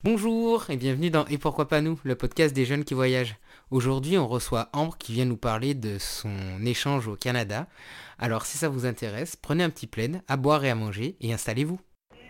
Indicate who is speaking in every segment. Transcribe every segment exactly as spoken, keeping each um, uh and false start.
Speaker 1: Bonjour et bienvenue dans Et pourquoi pas nous, le podcast des jeunes qui voyagent. Aujourd'hui, on reçoit Ambre qui vient nous parler de son échange au Canada. Alors si ça vous intéresse, prenez un petit plaid, à boire et à manger et installez-vous.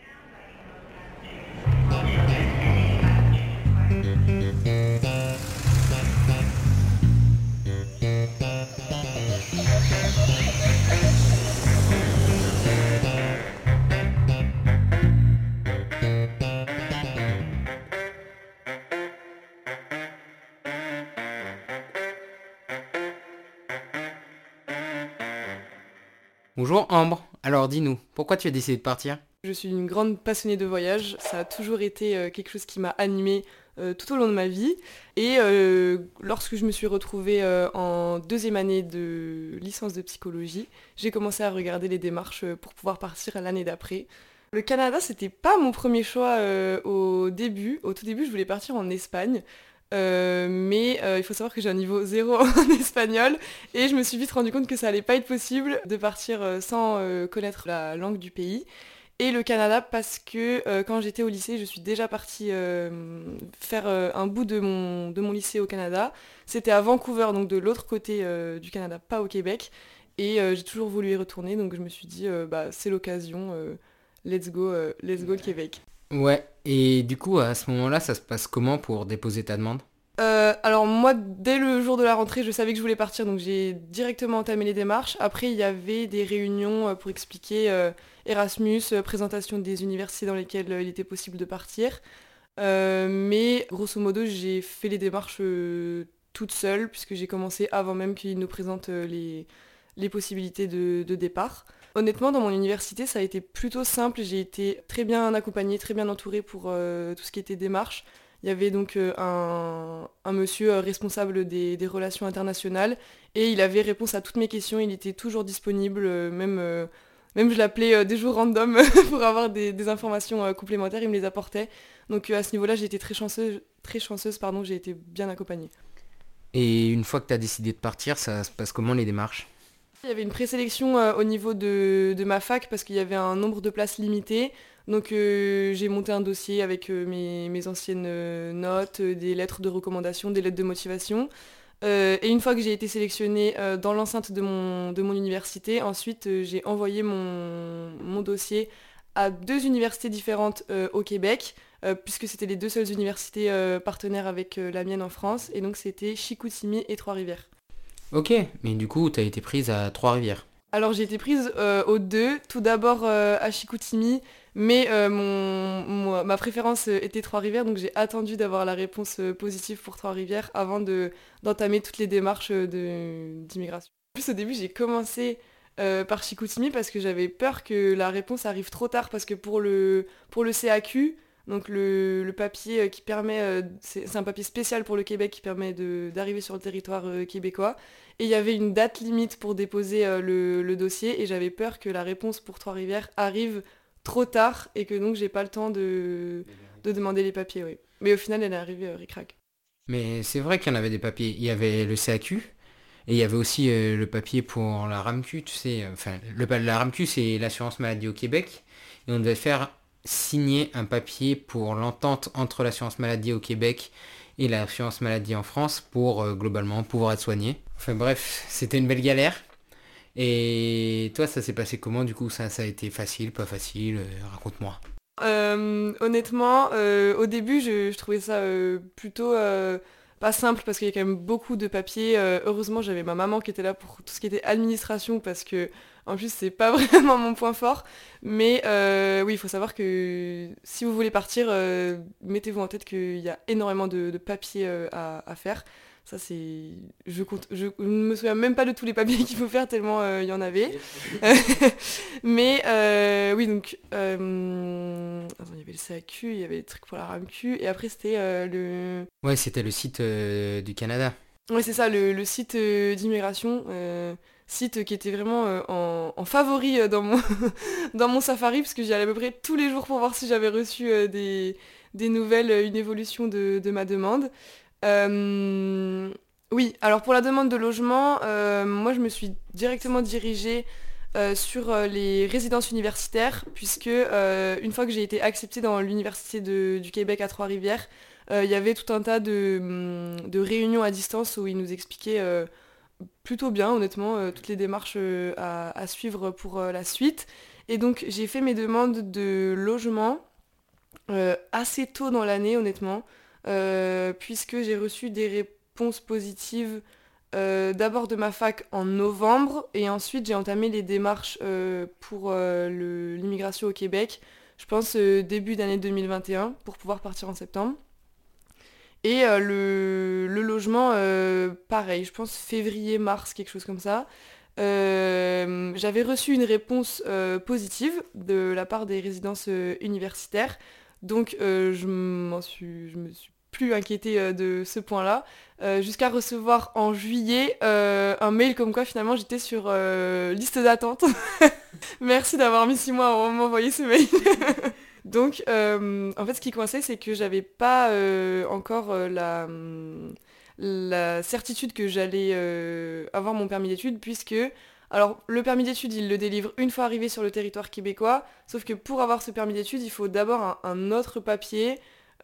Speaker 1: Bonjour Ambre, alors dis-nous, pourquoi tu as décidé de partir ?
Speaker 2: Je suis une grande passionnée de voyage, ça a toujours été euh, quelque chose qui m'a animée euh, tout au long de ma vie. Et euh, lorsque je me suis retrouvée euh, en deuxième année de licence de psychologie, j'ai commencé à regarder les démarches euh, pour pouvoir partir l'année d'après. Le Canada, c'était pas mon premier choix euh, au début. Au tout début, je voulais partir en Espagne. Euh, mais euh, il faut savoir que j'ai un niveau zéro en espagnol et je me suis vite rendu compte que ça allait pas être possible de partir euh, sans euh, connaître la langue du pays. Et le Canada parce que euh, quand j'étais au lycée, je suis déjà partie euh, faire euh, un bout de mon, de mon lycée au Canada. C'était à Vancouver, donc de l'autre côté euh, du Canada, pas au Québec. Et euh, j'ai toujours voulu y retourner, donc je me suis dit, euh, bah, c'est l'occasion, euh, let's go, euh, let's go le Québec.
Speaker 1: Ouais, et du coup à ce moment-là, ça se passe comment pour déposer ta demande ?
Speaker 2: Euh, alors moi, dès le jour de la rentrée, je savais que je voulais partir, donc j'ai directement entamé les démarches. Après, il y avait des réunions euh, pour expliquer euh, Erasmus, euh, présentation des universités dans lesquelles euh, il était possible de partir. Euh, mais grosso modo, j'ai fait les démarches euh, toute seule, puisque j'ai commencé avant même qu'ils nous présentent euh, les, les possibilités de, de départ. Honnêtement, dans mon université, ça a été plutôt simple. J'ai été très bien accompagnée, très bien entourée pour euh, tout ce qui était démarches. Il y avait donc euh, un, un monsieur euh, responsable des, des relations internationales et il avait réponse à toutes mes questions. Il était toujours disponible, euh, même, euh, même je l'appelais euh, des jours random pour avoir des, des informations euh, complémentaires. Il me les apportait. Donc euh, à ce niveau-là, j'ai été très chanceuse, très chanceuse pardon, j'ai été bien accompagnée.
Speaker 1: Et une fois que tu as décidé de partir, ça se passe comment les démarches ?
Speaker 2: Il y avait une présélection euh, au niveau de, de ma fac parce qu'il y avait un nombre de places limité. Donc euh, j'ai monté un dossier avec euh, mes, mes anciennes euh, notes, euh, des lettres de recommandation, des lettres de motivation. Euh, et une fois que j'ai été sélectionnée euh, dans l'enceinte de mon, de mon université, ensuite euh, j'ai envoyé mon, mon dossier à deux universités différentes euh, au Québec, euh, puisque c'était les deux seules universités euh, partenaires avec euh, la mienne en France. Et donc c'était Chicoutimi et Trois-Rivières.
Speaker 1: Ok, mais du coup tu as été prise à Trois-Rivières.
Speaker 2: Alors j'ai été prise euh, aux deux, tout d'abord euh, à Chicoutimi, mais euh, mon, mon- ma préférence euh, était Trois-Rivières, donc j'ai attendu d'avoir la réponse euh, positive pour Trois-Rivières avant de, d'entamer toutes les démarches euh, de, d'immigration. En plus au début j'ai commencé euh, par Chicoutimi parce que j'avais peur que la réponse arrive trop tard, parce que pour le, pour le C A Q, donc le, le papier euh, qui permet, euh, c'est, c'est un papier spécial pour le Québec qui permet de, d'arriver sur le territoire euh, québécois. Et il y avait une date limite pour déposer euh, le, le dossier et j'avais peur que la réponse pour Trois-Rivières arrive trop tard et que donc j'ai pas le temps de, de demander les papiers, oui. Mais au final, elle est arrivée euh, ric-rac.
Speaker 1: Mais c'est vrai qu'il y en avait des papiers. Il y avait le C A Q et il y avait aussi euh, le papier pour la RAMQ, tu sais. euh, Enfin, le, la RAMQ, c'est l'assurance maladie au Québec. Et on devait faire signer un papier pour l'entente entre l'assurance maladie au Québec et l'assurance maladie en France pour euh, globalement pouvoir être soigné. Enfin bref, c'était une belle galère. Et toi, ça s'est passé comment du coup ça, ça a été facile, pas facile euh, Raconte-moi.
Speaker 2: Euh, honnêtement, euh, au début, je, je trouvais ça euh, plutôt euh, pas simple parce qu'il y a quand même beaucoup de papiers. Euh, heureusement, j'avais ma maman qui était là pour tout ce qui était administration parce que, en plus, c'est pas vraiment mon point fort. Mais euh, oui, il faut savoir que si vous voulez partir, euh, mettez-vous en tête qu'il y a énormément de, de papiers euh, à, à faire. Ça, c'est. Je compte. Je ne me souviens même pas de tous les papiers qu'il faut faire tellement euh, il y en avait. Mais euh, oui, donc. euh, Attends, il y avait le C A Q, il y avait les trucs pour la RAMQ, et après c'était euh, le.
Speaker 1: Ouais, c'était le site euh, du Canada.
Speaker 2: Ouais, c'est ça, le, le site euh, d'immigration. euh, Site qui était vraiment euh, en, en favori euh, dans mon, dans mon Safari, parce que j'y allais à peu près tous les jours pour voir si j'avais reçu euh, des, des nouvelles, euh, une évolution de, de ma demande. Euh, oui, alors pour la demande de logement, euh, moi je me suis directement dirigée euh, sur euh, les résidences universitaires, puisque euh, une fois que j'ai été acceptée dans l'Université de- du Québec à Trois-Rivières, euh, il y avait tout un tas de, hum, de réunions à distance où ils nous expliquaient euh, plutôt bien, honnêtement, euh, toutes les démarches euh, à, à suivre pour euh, la suite. Et donc j'ai fait mes demandes de logement euh, assez tôt dans l'année, honnêtement, euh, puisque j'ai reçu des réponses positives euh, d'abord de ma fac en novembre, et ensuite j'ai entamé les démarches euh, pour euh, le- l'immigration au Québec, je pense euh, début d'année deux mille vingt et un, pour pouvoir partir en septembre. Et euh, le, le logement, euh, pareil, je pense février-mars, quelque chose comme ça. Euh, j'avais reçu une réponse euh, positive de la part des résidences euh, universitaires, donc euh, je m'en suis, je me suis plus inquiétée euh, de ce point-là, euh, jusqu'à recevoir en juillet euh, un mail comme quoi finalement j'étais sur euh, liste d'attente. Merci d'avoir mis six mois à m'envoyer ce mail. Donc, euh, en fait, ce qui coinçait, c'est que j'avais pas euh, encore euh, la, hum, la certitude que j'allais euh, avoir mon permis d'études, puisque, alors, le permis d'études, il le délivre une fois arrivé sur le territoire québécois, sauf que pour avoir ce permis d'études, il faut d'abord un, un autre papier,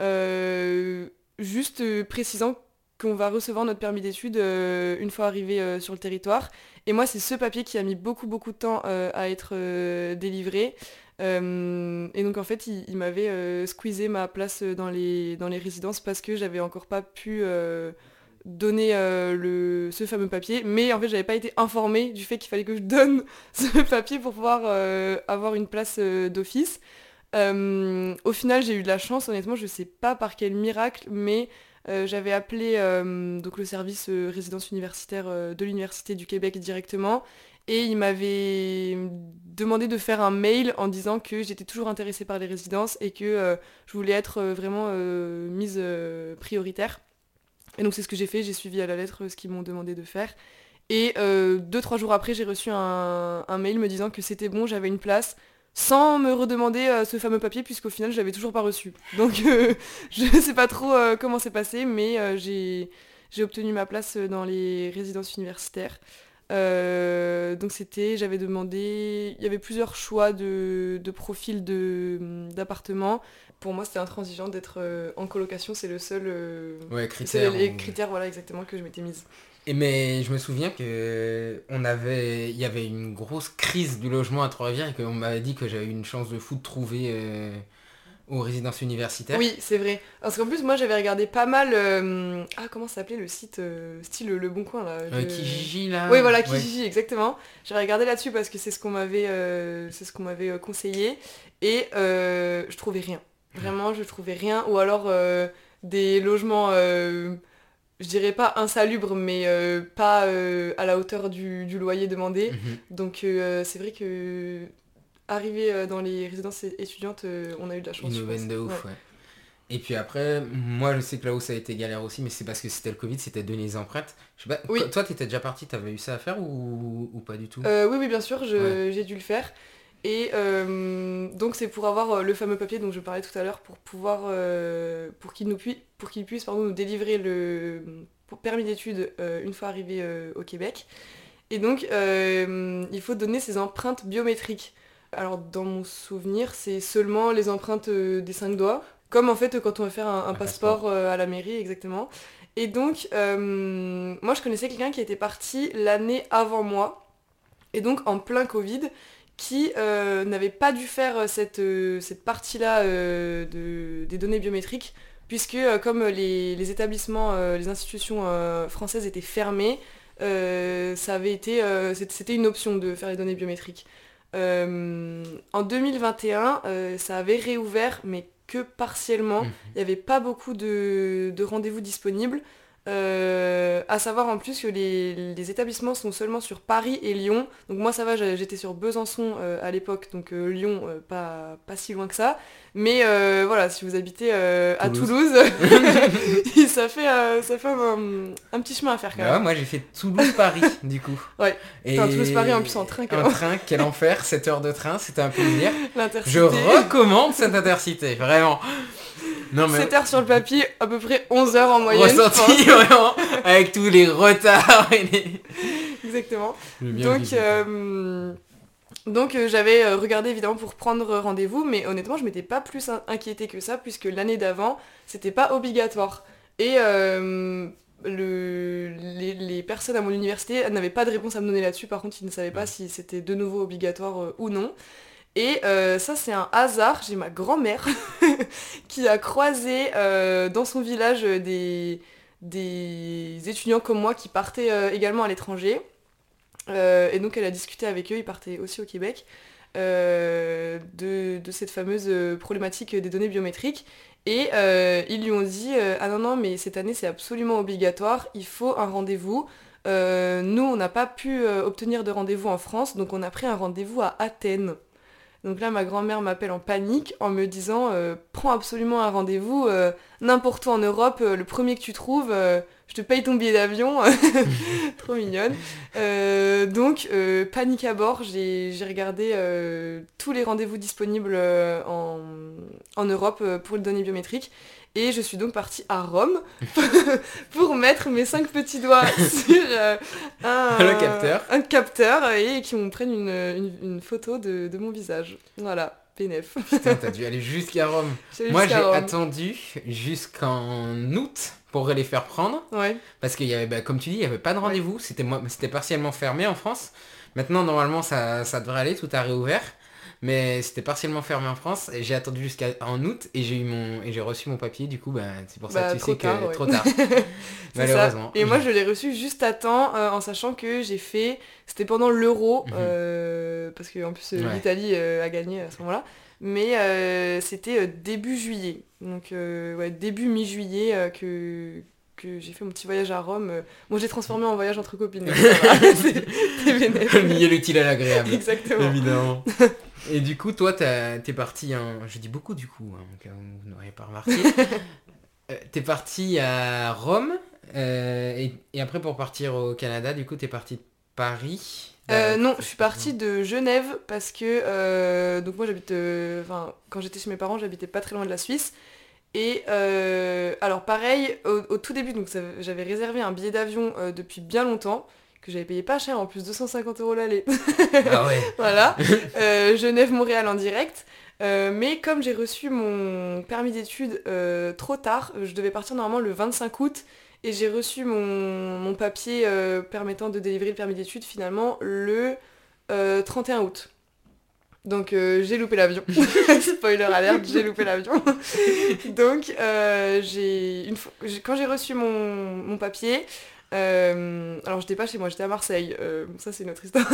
Speaker 2: euh, juste euh, précisant qu'on va recevoir notre permis d'études euh, une fois arrivé euh, sur le territoire. Et moi, c'est ce papier qui a mis beaucoup, beaucoup de temps euh, à être euh, délivré. Euh, et donc en fait, il, il m'avait euh, squeezé ma place dans les, dans les résidences parce que j'avais encore pas pu euh, donner euh, le, ce fameux papier. Mais en fait, j'avais pas été informée du fait qu'il fallait que je donne ce papier pour pouvoir euh, avoir une place euh, d'office. Euh, au final, j'ai eu de la chance, honnêtement, je sais pas par quel miracle, mais euh, j'avais appelé euh, donc le service euh, résidence universitaire euh, de l'Université du Québec directement, et il m'avait demandé de faire un mail en disant que j'étais toujours intéressée par les résidences et que euh, je voulais être euh, vraiment euh, mise euh, prioritaire. Et donc c'est ce que j'ai fait, j'ai suivi à la lettre ce qu'ils m'ont demandé de faire. Et euh, deux, trois jours après, j'ai reçu un, un mail me disant que c'était bon, j'avais une place, sans me redemander euh, ce fameux papier, puisqu'au final, je l'avais toujours pas reçu. Donc, euh, je sais pas trop euh, comment c'est passé, mais euh, j'ai, j'ai obtenu ma place dans les résidences universitaires. Euh, donc c'était, j'avais demandé, il y avait plusieurs choix de, de profils de, d'appartements. Pour moi, c'était intransigeant d'être euh, en colocation, c'est le seul, euh,
Speaker 1: Ouais,
Speaker 2: c'est
Speaker 1: critère.
Speaker 2: les
Speaker 1: ou-
Speaker 2: critères, voilà, exactement, que je m'étais mise.
Speaker 1: Et mais je me souviens que on avait, il y avait une grosse crise du logement à Trois-Rivières et qu'on m'avait dit que j'avais eu une chance de fou de trouver euh, aux résidences universitaires.
Speaker 2: Oui, c'est vrai. Parce qu'en plus, moi, j'avais regardé pas mal. euh, Ah, comment ça s'appelait le site euh, style Le Bon Coin, là
Speaker 1: Euh,
Speaker 2: je-
Speaker 1: Kijiji là.
Speaker 2: Oui, voilà,
Speaker 1: Ouais.
Speaker 2: Kijiji, exactement. J'avais regardé là-dessus parce que c'est ce qu'on m'avait euh, c'est ce qu'on m'avait euh, conseillé. Et euh, je trouvais rien. Vraiment, je trouvais rien. Ou alors euh, des logements, euh, je dirais pas insalubres, mais euh, pas euh, à la hauteur du, du loyer demandé.
Speaker 1: Mhm.
Speaker 2: Donc, euh, c'est vrai que arrivé euh, dans les résidences étudiantes, euh, on a eu de la chance,
Speaker 1: Une
Speaker 2: je pense.
Speaker 1: aubaine de ouf,
Speaker 2: Ouais.
Speaker 1: ouais. Et puis après, moi je sais que là où ça a été galère aussi, mais c'est parce que c'était le Covid, c'était donner les empreintes. Je sais pas,
Speaker 2: Oui.
Speaker 1: toi t'étais déjà parti, t'avais eu ça à faire ou, ou pas du tout?
Speaker 2: Euh, oui, oui, bien sûr, je-
Speaker 1: Ouais.
Speaker 2: j'ai dû le faire. Et euh, donc c'est pour avoir euh, le fameux papier dont je parlais tout à l'heure, pour pouvoir, euh, pour qu'il nous pui- pour qu'il puisse pardon, nous délivrer le pour- permis d'études euh, une fois arrivé euh, au Québec. Et donc euh, il faut donner ses empreintes biométriques. Alors dans mon souvenir, c'est seulement les empreintes euh, des cinq doigts, comme en fait quand on va faire un, un
Speaker 1: Un
Speaker 2: passeport,
Speaker 1: passeport.
Speaker 2: euh, à la mairie, exactement. Et donc euh, moi je connaissais quelqu'un qui était parti l'année avant moi, et donc en plein Covid, qui euh, n'avait pas dû faire euh, cette, euh, cette partie-là euh, de- des données biométriques, puisque euh, comme les, les établissements, euh, les institutions euh, françaises étaient fermées, euh, ça avait été, euh, c'est- c'était une option de faire les données biométriques. Euh, en deux mille vingt et un, euh, ça avait réouvert, mais que partiellement.
Speaker 1: Mhm.
Speaker 2: Il n'y avait pas beaucoup de, de rendez-vous disponibles. Euh, à savoir en plus que les, les établissements sont seulement sur Paris et Lyon. Donc moi ça va, j'ai- j'étais sur Besançon euh, à l'époque, donc euh, Lyon euh, pas, pas si loin que ça. Mais euh, voilà, si vous habitez euh, à
Speaker 1: Toulouse.
Speaker 2: Toulouse, ça fait, euh, ça fait un, un petit chemin à faire quand
Speaker 1: Bah ouais,
Speaker 2: même.
Speaker 1: moi j'ai fait Toulouse-Paris du coup.
Speaker 2: Ouais.
Speaker 1: Et
Speaker 2: Enfin, Toulouse-Paris en plus en train, quel
Speaker 1: En train, quel enfer, sept heures de train, c'était un plaisir.
Speaker 2: L'intercité.
Speaker 1: Je recommande cette intercité, vraiment. Non mais
Speaker 2: sept heures sur le papier, à peu près onze heures en moyenne. je
Speaker 1: ressenti
Speaker 2: pense.
Speaker 1: vraiment avec tous les retards et les...
Speaker 2: Exactement.
Speaker 1: J'ai bien
Speaker 2: Donc,
Speaker 1: visité.
Speaker 2: euh, Donc euh, j'avais euh, regardé évidemment pour prendre rendez-vous, mais honnêtement je m'étais pas plus in- inquiétée que ça, puisque l'année d'avant, c'était pas obligatoire. Et euh, le, les, les personnes à mon université elles n'avaient pas de réponse à me donner là-dessus, par contre ils ne savaient pas si c'était de nouveau obligatoire euh, ou non. Et euh, ça c'est un hasard, j'ai ma grand-mère qui a croisé euh, dans son village euh, des, des étudiants comme moi qui partaient euh, également à l'étranger. Euh, et donc elle a discuté avec eux, ils partaient aussi au Québec, euh, de, de cette fameuse euh, problématique des données biométriques. Et euh, ils lui ont dit euh, ah non non mais cette année c'est absolument obligatoire, il faut un rendez-vous. Euh, nous on n'a pas pu euh, obtenir de rendez-vous en France, donc on a pris un rendez-vous à Athènes. Donc là, ma grand-mère m'appelle en panique en me disant euh, prends absolument un rendez-vous euh, n'importe où en Europe, euh, le premier que tu trouves, euh, je te paye ton billet d'avion. Trop mignonne. Euh, donc, euh, panique à bord, j'ai, j'ai regardé euh, tous les rendez-vous disponibles euh, en, en Europe euh, pour les données biométriques. Et je suis donc partie à Rome pour mettre mes cinq petits doigts sur euh, un,
Speaker 1: Le capteur.
Speaker 2: un capteur et qui me prennent une, une, une photo de, de mon visage. Voilà, P N F.
Speaker 1: Putain, t'as dû aller jusqu'à Rome.
Speaker 2: J'ai
Speaker 1: Moi,
Speaker 2: jusqu'à
Speaker 1: j'ai
Speaker 2: Rome.
Speaker 1: attendu jusqu'en août pour les faire prendre.
Speaker 2: Ouais.
Speaker 1: Parce qu'il y avait, bah, comme tu dis, il n'y avait pas de rendez-vous. C'était, moi- c'était partiellement fermé en France. Maintenant, normalement, ça, ça devrait aller. Tout a réouvert. Mais c'était partiellement fermé en France. Et j'ai attendu jusqu'en août. Et j'ai eu mon, et j'ai reçu mon papier. Du coup, bah, c'est pour ça
Speaker 2: Bah,
Speaker 1: que tu
Speaker 2: trop
Speaker 1: sais
Speaker 2: tard,
Speaker 1: que
Speaker 2: ouais.
Speaker 1: trop tard.
Speaker 2: C'est
Speaker 1: Malheureusement.
Speaker 2: ça. Et moi, je l'ai reçu juste à temps, euh, en sachant que j'ai fait... C'était pendant l'Euro,
Speaker 1: Mhm.
Speaker 2: euh, parce qu'en plus, euh,
Speaker 1: Ouais.
Speaker 2: l'Italie euh, a gagné à ce moment-là. Mais euh, c'était euh, début juillet. Donc, euh, ouais, début mi-juillet euh, que... que j'ai fait mon petit voyage à Rome. Euh, Bon, j'ai transformé en voyage entre copines. donc ça va. C'est c'est bénéf.
Speaker 1: Lier l'utile à l'agréable.
Speaker 2: Exactement.
Speaker 1: Évidemment. Et du coup, toi, t'as- t'es parti en... Je dis beaucoup du coup, hein, au cas où vous n'auriez pas remarqué. Euh, t'es parti à Rome. euh, et, et après, pour partir au Canada, du coup, t'es parti de Paris.
Speaker 2: Euh,
Speaker 1: Bah,
Speaker 2: non, je suis partie de Genève parce que euh, donc moi j'habite, euh, enfin quand j'étais chez mes parents j'habitais pas très loin de la Suisse et euh, alors pareil au, au tout début donc ça- j'avais réservé un billet d'avion euh, depuis bien longtemps que j'avais payé pas cher en plus deux cent cinquante euros l'aller
Speaker 1: Ah ouais.
Speaker 2: voilà euh, Genève-Montréal en direct. Euh, mais comme j'ai reçu mon permis d'études euh, trop tard, je devais partir normalement le vingt-cinq août et j'ai reçu mon, mon papier euh, permettant de délivrer le permis d'études finalement le euh, trente et un août. Donc euh, j'ai loupé l'avion. Spoiler alert, j'ai loupé l'avion. Donc euh, j'ai une fois, j'ai- quand j'ai reçu mon, mon papier, euh, alors j'étais pas chez moi, j'étais à Marseille. Euh, ça c'est une autre histoire.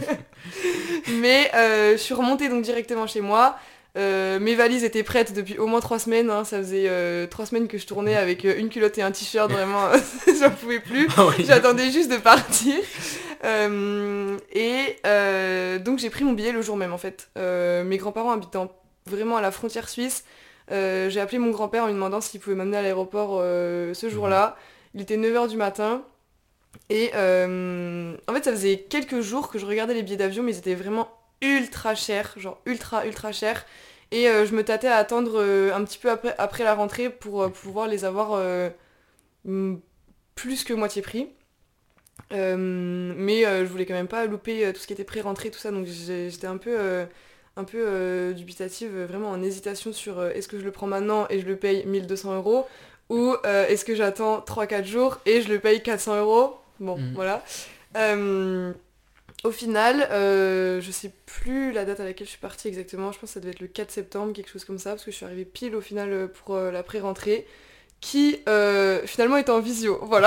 Speaker 2: Mais euh, je suis remontée donc directement chez moi. Euh, mes valises étaient prêtes depuis au moins trois semaines. Hein. Ça faisait euh, trois semaines que je tournais avec euh, une culotte et un t-shirt. Vraiment, j'en pouvais plus.
Speaker 1: Ah ouais.
Speaker 2: J'attendais juste de partir. Euh, et euh, donc j'ai pris mon billet le jour même en fait. Euh, mes grands-parents habitant vraiment à la frontière suisse. Euh, j'ai appelé mon grand-père en lui demandant s'il pouvait m'amener à l'aéroport euh, ce jour-là. Il était neuf heures du matin. Et euh, en fait, ça faisait quelques jours que je regardais les billets d'avion, mais ils étaient vraiment ultra chers, genre ultra ultra chers. Et euh, je me tâtais à attendre euh, un petit peu après, après la rentrée pour euh, pouvoir les avoir euh, mm, plus que moitié prix. Euh, mais euh, je voulais quand même pas louper euh, tout ce qui était pré-rentrée, tout ça, donc j'ai- j'étais un peu, euh, un peu euh, dubitative, euh, vraiment en hésitation sur euh, est-ce que je le prends maintenant et je le paye mille deux cents euros ou euh, est-ce que j'attends trois quatre jours et je le paye quatre cents euros. Bon,
Speaker 1: Mhm.
Speaker 2: voilà. Euh, Au final, euh, je sais plus la date à laquelle je suis partie exactement, je pense que ça devait être le quatre septembre, quelque chose comme ça, parce que je suis arrivée pile au final euh, pour euh, la pré-rentrée, qui euh, finalement était en visio, voilà.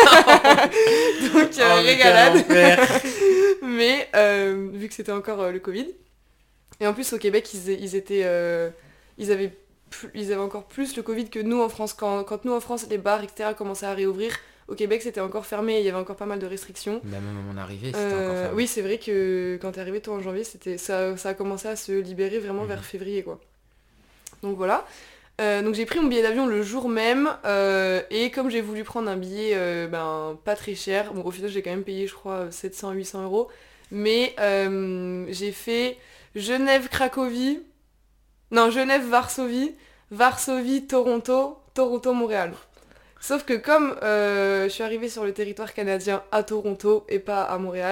Speaker 2: Donc euh,
Speaker 1: Oh, mais
Speaker 2: régalade.
Speaker 1: quel enfer.
Speaker 2: Mais euh, vu que c'était encore euh, le Covid, et en plus au Québec ils, ils étaient, euh, ils avaient, plus- ils avaient encore plus le Covid que nous en France. Quand, quand nous en France les bars et cetera commençaient à réouvrir, au Québec c'était encore fermé, et il y avait encore pas mal de restrictions.
Speaker 1: Bah, même à mon arrivée, c'était
Speaker 2: Euh,
Speaker 1: encore fermé.
Speaker 2: oui, c'est vrai que quand t'es arrivé toi en janvier, c'était ça, ça a commencé à se libérer vraiment
Speaker 1: Mhm.
Speaker 2: vers février quoi. Donc voilà. Euh, donc j'ai pris mon billet d'avion le jour même euh, et comme j'ai voulu prendre un billet euh, ben, pas très cher, bon au final j'ai quand même payé je crois sept cents huit cents euros, mais euh, j'ai fait Genève-Cracovie, non Genève-Varsovie, Varsovie-Toronto, Toronto-Montréal. Sauf que comme euh, je suis arrivée sur le territoire canadien à Toronto et pas à Montréal,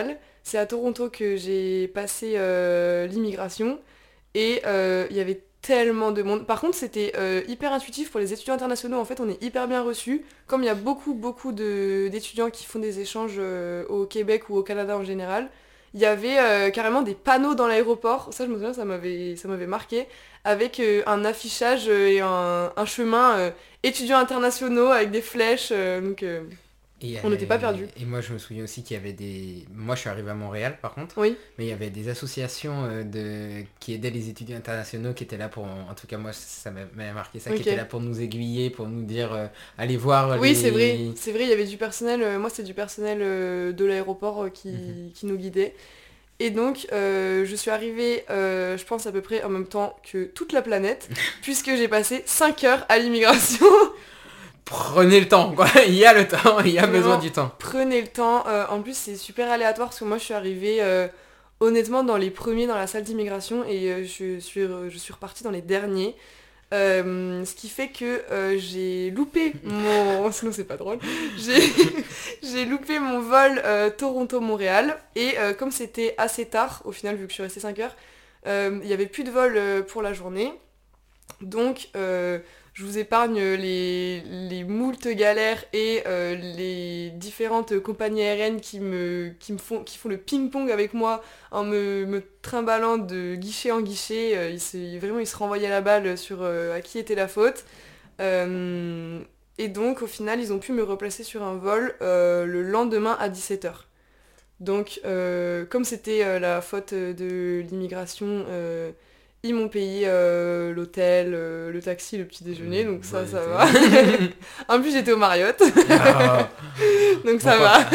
Speaker 2: c'est à Toronto que j'ai passé euh, l'immigration et euh, il y avait tellement de monde. Par contre, c'était euh, hyper intuitif pour les étudiants internationaux. En fait, on est hyper bien reçus. Comme il y a beaucoup, beaucoup de, d'étudiants qui font des échanges euh, au Québec ou au Canada en général, il y avait euh, carrément des panneaux dans l'aéroport. Ça, je me souviens, ça m'avait, ça m'avait marqué. Avec euh, un affichage euh, et un, un chemin euh, étudiants internationaux avec des flèches. euh, donc, euh,
Speaker 1: Et,
Speaker 2: on n'était pas
Speaker 1: euh,
Speaker 2: perdus.
Speaker 1: Et moi, je me souviens aussi qu'il y avait des... Moi, je suis arrivé à Montréal, par contre.
Speaker 2: Oui.
Speaker 1: Mais il y avait des associations euh, de... qui aidaient les étudiants internationaux, qui étaient là pour... En tout cas, moi, ça m'a m'a marqué ça,
Speaker 2: Ok.
Speaker 1: qui étaient là pour nous aiguiller, pour nous dire, euh, allez voir
Speaker 2: Oui,
Speaker 1: les...
Speaker 2: c'est vrai. C'est vrai, il y avait du personnel. euh, moi, c'était du personnel euh, de l'aéroport euh, qui,
Speaker 1: Mhm.
Speaker 2: qui nous guidait. Et donc, euh, je suis arrivée, euh, je pense à peu près en même temps que toute la planète, puisque j'ai passé cinq heures à l'immigration.
Speaker 1: Prenez le temps, quoi. Il y a le temps, il y a
Speaker 2: Vraiment,
Speaker 1: besoin du temps.
Speaker 2: Prenez le temps. Euh, en plus, c'est super aléatoire parce que moi, je suis arrivée euh, honnêtement dans les premiers dans la salle d'immigration et euh, je, suis, re- je suis repartie dans les derniers. Euh, ce qui fait que euh, j'ai loupé mon... Sinon c'est pas drôle. J'ai, j'ai loupé mon vol euh, Toronto-Montréal. Et euh, comme c'était assez tard, au final, vu que je suis restée cinq heures, euh, il n'y avait plus de vol euh, pour la journée. Donc euh, je vous épargne les, les moultes galères et euh, les différentes compagnies aériennes qui me, qui me font, qui font le ping-pong avec moi en me, me trimballant de guichet en guichet. Euh, ils se- vraiment, ils se renvoyaient la balle sur euh, à qui était la faute. Euh, et donc, au final, ils ont pu me replacer sur un vol euh, le lendemain à dix-sept heures. Donc, euh, comme c'était euh, la faute de l'immigration, euh, ils m'ont payé euh, l'hôtel, euh, le taxi, le petit déjeuner, donc ça,
Speaker 1: Bonne
Speaker 2: ça
Speaker 1: idée.
Speaker 2: va. En plus, j'étais au Marriott,
Speaker 1: Ah,
Speaker 2: donc ça
Speaker 1: pourquoi
Speaker 2: va.
Speaker 1: pas.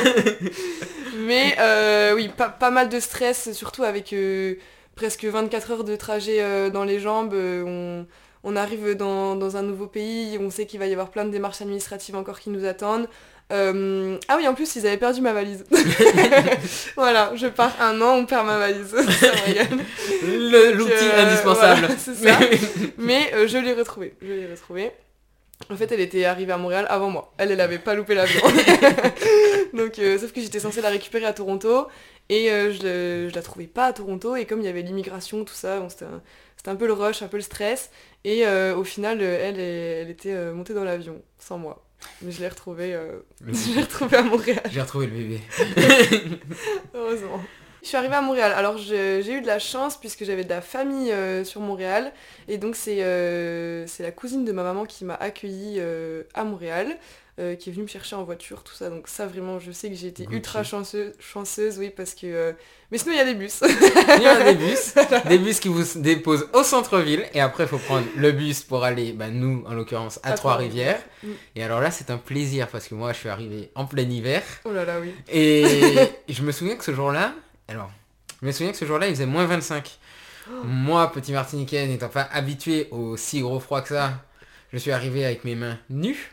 Speaker 2: Mais euh, oui, pas, pas mal de stress, surtout avec euh, presque vingt-quatre heures de trajet euh, dans les jambes. euh, on, on arrive dans, dans un nouveau pays, on sait qu'il va y avoir plein de démarches administratives encore qui nous attendent. Euh, Ah oui, en plus, ils avaient perdu ma valise. Voilà, je pars un an, on perd ma valise. Ça me régale.
Speaker 1: Le-
Speaker 2: Donc,
Speaker 1: L'outil
Speaker 2: euh,
Speaker 1: indispensable.
Speaker 2: voilà, c'est ça. Mais euh, je l'ai retrouvée. Je l'ai retrouvée. En fait, elle était arrivée à Montréal avant moi. Elle, elle avait pas loupé l'avion. Donc, euh, sauf que j'étais censée la récupérer à Toronto et euh, je, le- je la trouvais pas à Toronto. Et comme il y avait l'immigration, tout ça, bon, c'était un, c'était un peu le rush, un peu le stress. Et euh, au final, euh, elle, elle, elle était euh, montée dans l'avion sans moi. Mais je l'ai retrouvée, euh, je l'ai retrouvée à Montréal,
Speaker 1: J'ai retrouvé le bébé.
Speaker 2: heureusement. Je suis arrivée à Montréal. Alors je- j'ai eu de la chance puisque j'avais de la famille euh, sur Montréal. Et donc c'est euh, c'est la cousine de ma maman qui m'a accueillie euh, à Montréal, euh, qui est venue me chercher en voiture, tout ça. Donc ça vraiment, je sais que j'ai été
Speaker 1: Gucci.
Speaker 2: ultra chanceuse, chanceuse, oui, parce que... euh, Mais sinon il y a des bus.
Speaker 1: Il y a des bus, des bus qui vous déposent au centre-ville et après il faut prendre le bus pour aller, bah, nous en l'occurrence, à
Speaker 2: À
Speaker 1: Trois-Rivières.
Speaker 2: Mm.
Speaker 1: Et alors là c'est un plaisir parce que moi je suis arrivé en plein hiver
Speaker 2: Oh là là, oui.
Speaker 1: et je me souviens que ce jour-là, alors, je me souviens que ce jour-là il faisait moins vingt-cinq. Moi, petit Martiniquais, n'étant pas habitué au si gros froid que ça, je suis arrivé avec mes mains nues.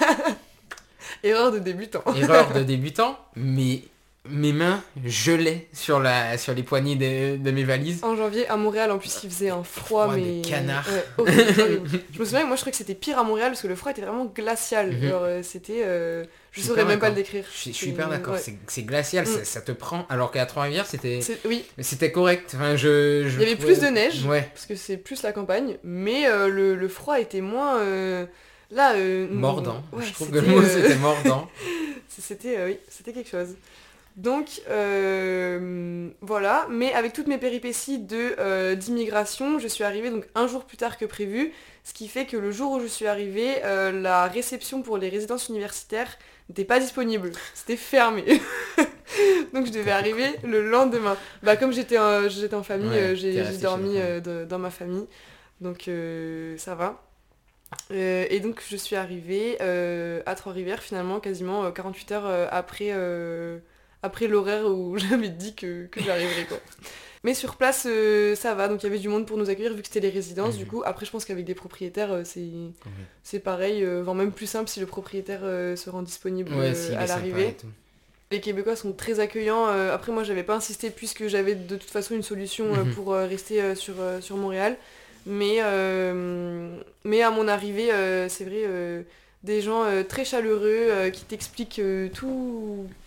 Speaker 2: Erreur de débutant.
Speaker 1: Erreur de débutant, mais mes mains gelaient sur, la, sur les poignées de, de mes valises.
Speaker 2: En janvier, à Montréal, en plus, il faisait un froid,
Speaker 1: Froid de
Speaker 2: mais...
Speaker 1: canard.
Speaker 2: Ouais, horrible, horrible. Je me souviens que moi, je crois que c'était pire à Montréal, parce que le froid était vraiment glacial.
Speaker 1: Mhm.
Speaker 2: Genre, euh, c'était... euh, Je
Speaker 1: Je suis
Speaker 2: saurais
Speaker 1: hyper
Speaker 2: même pas le
Speaker 1: d'accord.
Speaker 2: décrire.
Speaker 1: Je suis, je suis
Speaker 2: C'est-
Speaker 1: hyper d'accord,
Speaker 2: ouais.
Speaker 1: c'est, c'est glacial,
Speaker 2: Mm.
Speaker 1: ça, ça te prend. Alors qu'à Trois-Rivières, c'était,
Speaker 2: C'est- Oui,
Speaker 1: c'était correct. Enfin, je, je
Speaker 2: il y avait
Speaker 1: trouvais-
Speaker 2: plus de neige,
Speaker 1: Ouais,
Speaker 2: parce que c'est plus la campagne, mais euh, le, le froid était moins... euh, Là... euh,
Speaker 1: mordant.
Speaker 2: ouais,
Speaker 1: je trouve que le
Speaker 2: c'était,
Speaker 1: mot
Speaker 2: euh,
Speaker 1: c'était mordant.
Speaker 2: C'était, euh, oui, c'était quelque chose. Donc, euh, voilà. Mais avec toutes mes péripéties de, euh, d'immigration, je suis arrivée donc un jour plus tard que prévu. Ce qui fait que le jour où je suis arrivée, euh, la réception pour les résidences universitaires n'était pas disponible. C'était fermé. Donc je devais arriver le lendemain. Bah comme j'étais en, j'étais en famille,
Speaker 1: Ouais,
Speaker 2: euh,
Speaker 1: t'es
Speaker 2: j'ai, j'ai
Speaker 1: restée
Speaker 2: dormi
Speaker 1: chez ta
Speaker 2: euh, de- dans ma famille. Donc euh, ça va. Euh, et donc je suis arrivée euh, à Trois-Rivières finalement quasiment euh, quarante-huit heures euh, après, euh, après l'horaire où j'avais dit que, que j'arriverais quoi. Mais sur place euh, ça va, donc il y avait du monde pour nous accueillir vu que c'était les résidences
Speaker 1: Mhm.
Speaker 2: du coup. Après je pense qu'avec des propriétaires euh, c'est,
Speaker 1: Ouais,
Speaker 2: c'est pareil, euh, voire même plus simple si le propriétaire euh, se rend disponible euh,
Speaker 1: s'il
Speaker 2: à
Speaker 1: est sympa
Speaker 2: l'arrivée.
Speaker 1: et tout.
Speaker 2: Les Québécois sont très accueillants. euh, après, moi, j'avais pas insisté puisque j'avais de toute façon une solution euh,
Speaker 1: Mhm.
Speaker 2: pour euh, rester euh, sur, euh, sur Montréal. Mais, euh, mais à mon arrivée, euh, c'est vrai, euh, des gens euh, très chaleureux euh, qui t'expliquent euh, tout,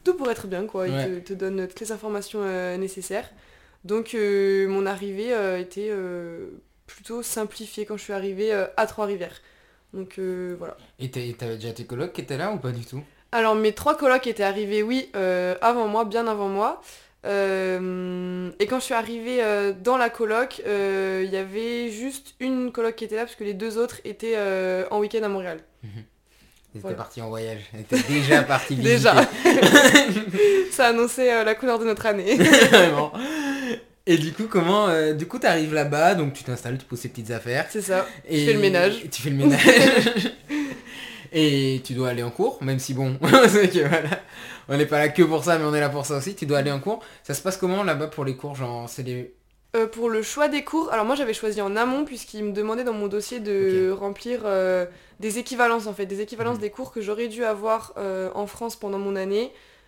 Speaker 2: tout pour être bien, quoi.
Speaker 1: Ouais.
Speaker 2: Il te, te donne toutes les informations euh, nécessaires. Donc euh, mon arrivée euh, était euh, plutôt simplifiée quand je suis arrivée euh, à Trois-Rivières. Donc euh, voilà.
Speaker 1: Et t'as- t'avais déjà tes colocs qui étaient là ou pas du tout?
Speaker 2: Alors mes trois colocs étaient arrivés, oui, euh, avant moi, bien avant moi. Euh, et quand je suis arrivée euh, dans la coloc, euh, il y avait juste une coloc qui était là parce que les deux autres étaient euh, en week-end à Montréal.
Speaker 1: Ils étaient
Speaker 2: Voilà.
Speaker 1: partis en voyage. Ils étaient déjà partis visiter.
Speaker 2: Déjà. Ça annonçait euh, la couleur de notre année.
Speaker 1: Vraiment. Et du coup, comment... euh, du coup, t'arrives là-bas, donc tu t'installes, tu poses tes petites affaires.
Speaker 2: C'est ça.
Speaker 1: Et
Speaker 2: Je fais le ménage.
Speaker 1: Tu fais le ménage. Et tu dois aller en cours, même si bon, c'est que voilà, on n'est pas là que pour ça, mais on est là pour ça aussi. Tu dois aller en cours. Ça se passe comment là-bas pour les cours, genre c'est les...
Speaker 2: Euh, pour le choix des cours, alors moi j'avais choisi en amont puisqu'il me demandait dans mon dossier de remplir euh, des équivalences en fait, des équivalences
Speaker 1: Mhm.
Speaker 2: des cours que j'aurais dû avoir euh, en France pendant mon année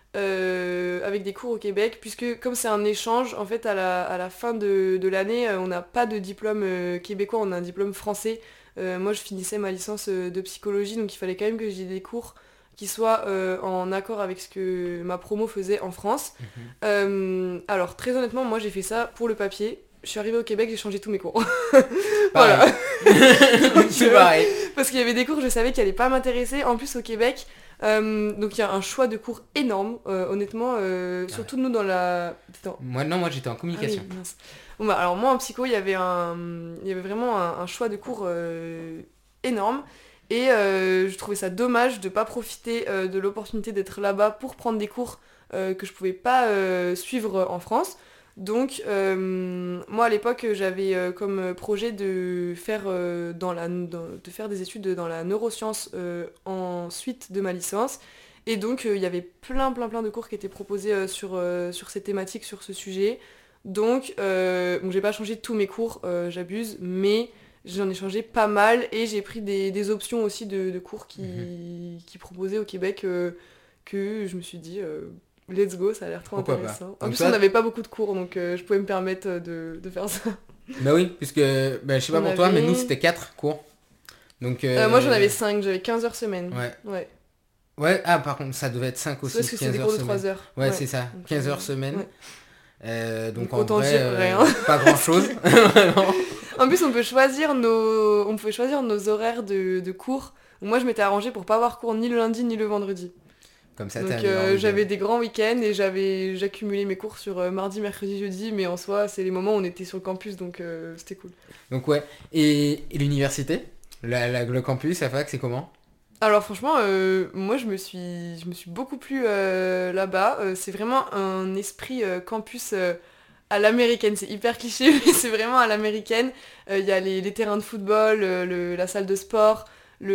Speaker 2: euh, avec des cours au Québec puisque comme c'est un échange, en fait à la, à la fin de, de l'année euh, on n'a pas de diplôme euh, québécois, on a un diplôme français. Euh, moi je finissais ma licence euh, de psychologie donc il fallait quand même que j'ai des cours qui soient euh, en accord avec ce que ma promo faisait en France.
Speaker 1: Mhm.
Speaker 2: Euh, alors très honnêtement, moi j'ai fait ça pour le papier. Je suis arrivée au Québec, j'ai changé tous mes cours.
Speaker 1: Pareil.
Speaker 2: Voilà. Donc,
Speaker 1: C'est
Speaker 2: euh,
Speaker 1: pareil.
Speaker 2: Parce qu'il y avait des cours, je savais qu'ils allaient pas m'intéresser. En plus au Québec, euh, donc il y a un choix de cours énorme, euh, honnêtement, euh,
Speaker 1: Ah
Speaker 2: surtout nous dans la... Attends.
Speaker 1: Moi non, moi j'étais en
Speaker 2: Ah
Speaker 1: communication.
Speaker 2: oui, mince. Bon, bah, alors moi en psycho, il y avait, un... il y avait vraiment un, un choix de cours euh, énorme. Et euh, je trouvais ça dommage de pas profiter euh, de l'opportunité d'être là-bas pour prendre des cours euh, que je pouvais pas euh, suivre en France. Donc euh, moi à l'époque j'avais euh, comme projet de faire, euh, dans la, dans- de faire des études dans la neuroscience euh, en suite de ma licence. Et donc euh, il y avait plein plein plein de cours qui étaient proposés euh, sur, euh, sur ces thématiques, sur ce sujet. Donc euh, bon, j'ai pas changé tous mes cours, euh, j'abuse, mais j'en ai changé pas mal et j'ai pris des, des options aussi de, de cours qui,
Speaker 1: Mhm.
Speaker 2: qui proposaient au Québec euh, que je me suis dit euh, let's go, ça a l'air trop
Speaker 1: Pourquoi pas.
Speaker 2: intéressant. En
Speaker 1: Donc
Speaker 2: plus
Speaker 1: toi-
Speaker 2: on n'avait pas beaucoup de cours donc euh, je pouvais me permettre euh, de, de faire ça.
Speaker 1: Bah oui, puisque, bah, je sais pas
Speaker 2: On
Speaker 1: pour toi, mais
Speaker 2: avait-
Speaker 1: nous c'était quatre cours. Donc... euh,
Speaker 2: Euh, moi j'en avais cinq, j'avais quinze heures semaine.
Speaker 1: Ouais.
Speaker 2: Ouais.
Speaker 1: Ouais, ah par contre ça devait être cinq
Speaker 2: C'est
Speaker 1: aussi,
Speaker 2: parce que c'est
Speaker 1: quinze
Speaker 2: des
Speaker 1: heures
Speaker 2: cours de
Speaker 1: semaine.
Speaker 2: trois heures.
Speaker 1: Ouais, c'est ça,
Speaker 2: Donc,
Speaker 1: quinze
Speaker 2: euh,
Speaker 1: heures semaine.
Speaker 2: ouais.
Speaker 1: Euh, donc,
Speaker 2: Donc,
Speaker 1: en
Speaker 2: autant
Speaker 1: vrai,
Speaker 2: dire
Speaker 1: euh,
Speaker 2: rien.
Speaker 1: pas grand chose. Vraiment.
Speaker 2: En plus on peut choisir nos, on pouvait choisir nos horaires de, de cours. Moi je m'étais arrangée pour pas avoir cours ni le lundi ni le vendredi.
Speaker 1: Comme ça,
Speaker 2: Donc
Speaker 1: t'as
Speaker 2: euh, j'avais des grands week-ends et j'avais j'accumulais mes cours sur euh, mardi, mercredi, jeudi, mais en soi c'est les moments où on était sur le campus donc euh, c'était cool.
Speaker 1: Donc ouais, et, et l'université la, la- le campus, la fac, c'est comment?
Speaker 2: Alors franchement, euh, moi je me suis, je me suis beaucoup plu euh, là-bas. Euh, c'est vraiment un esprit euh, campus euh, à l'américaine. C'est hyper cliché, mais c'est vraiment à l'américaine. Euh, Il y a les, les terrains de football, euh, le- la salle de sport,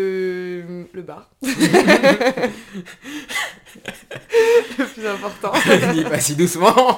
Speaker 2: le, le bar. Le plus important.
Speaker 1: Dis pas si doucement.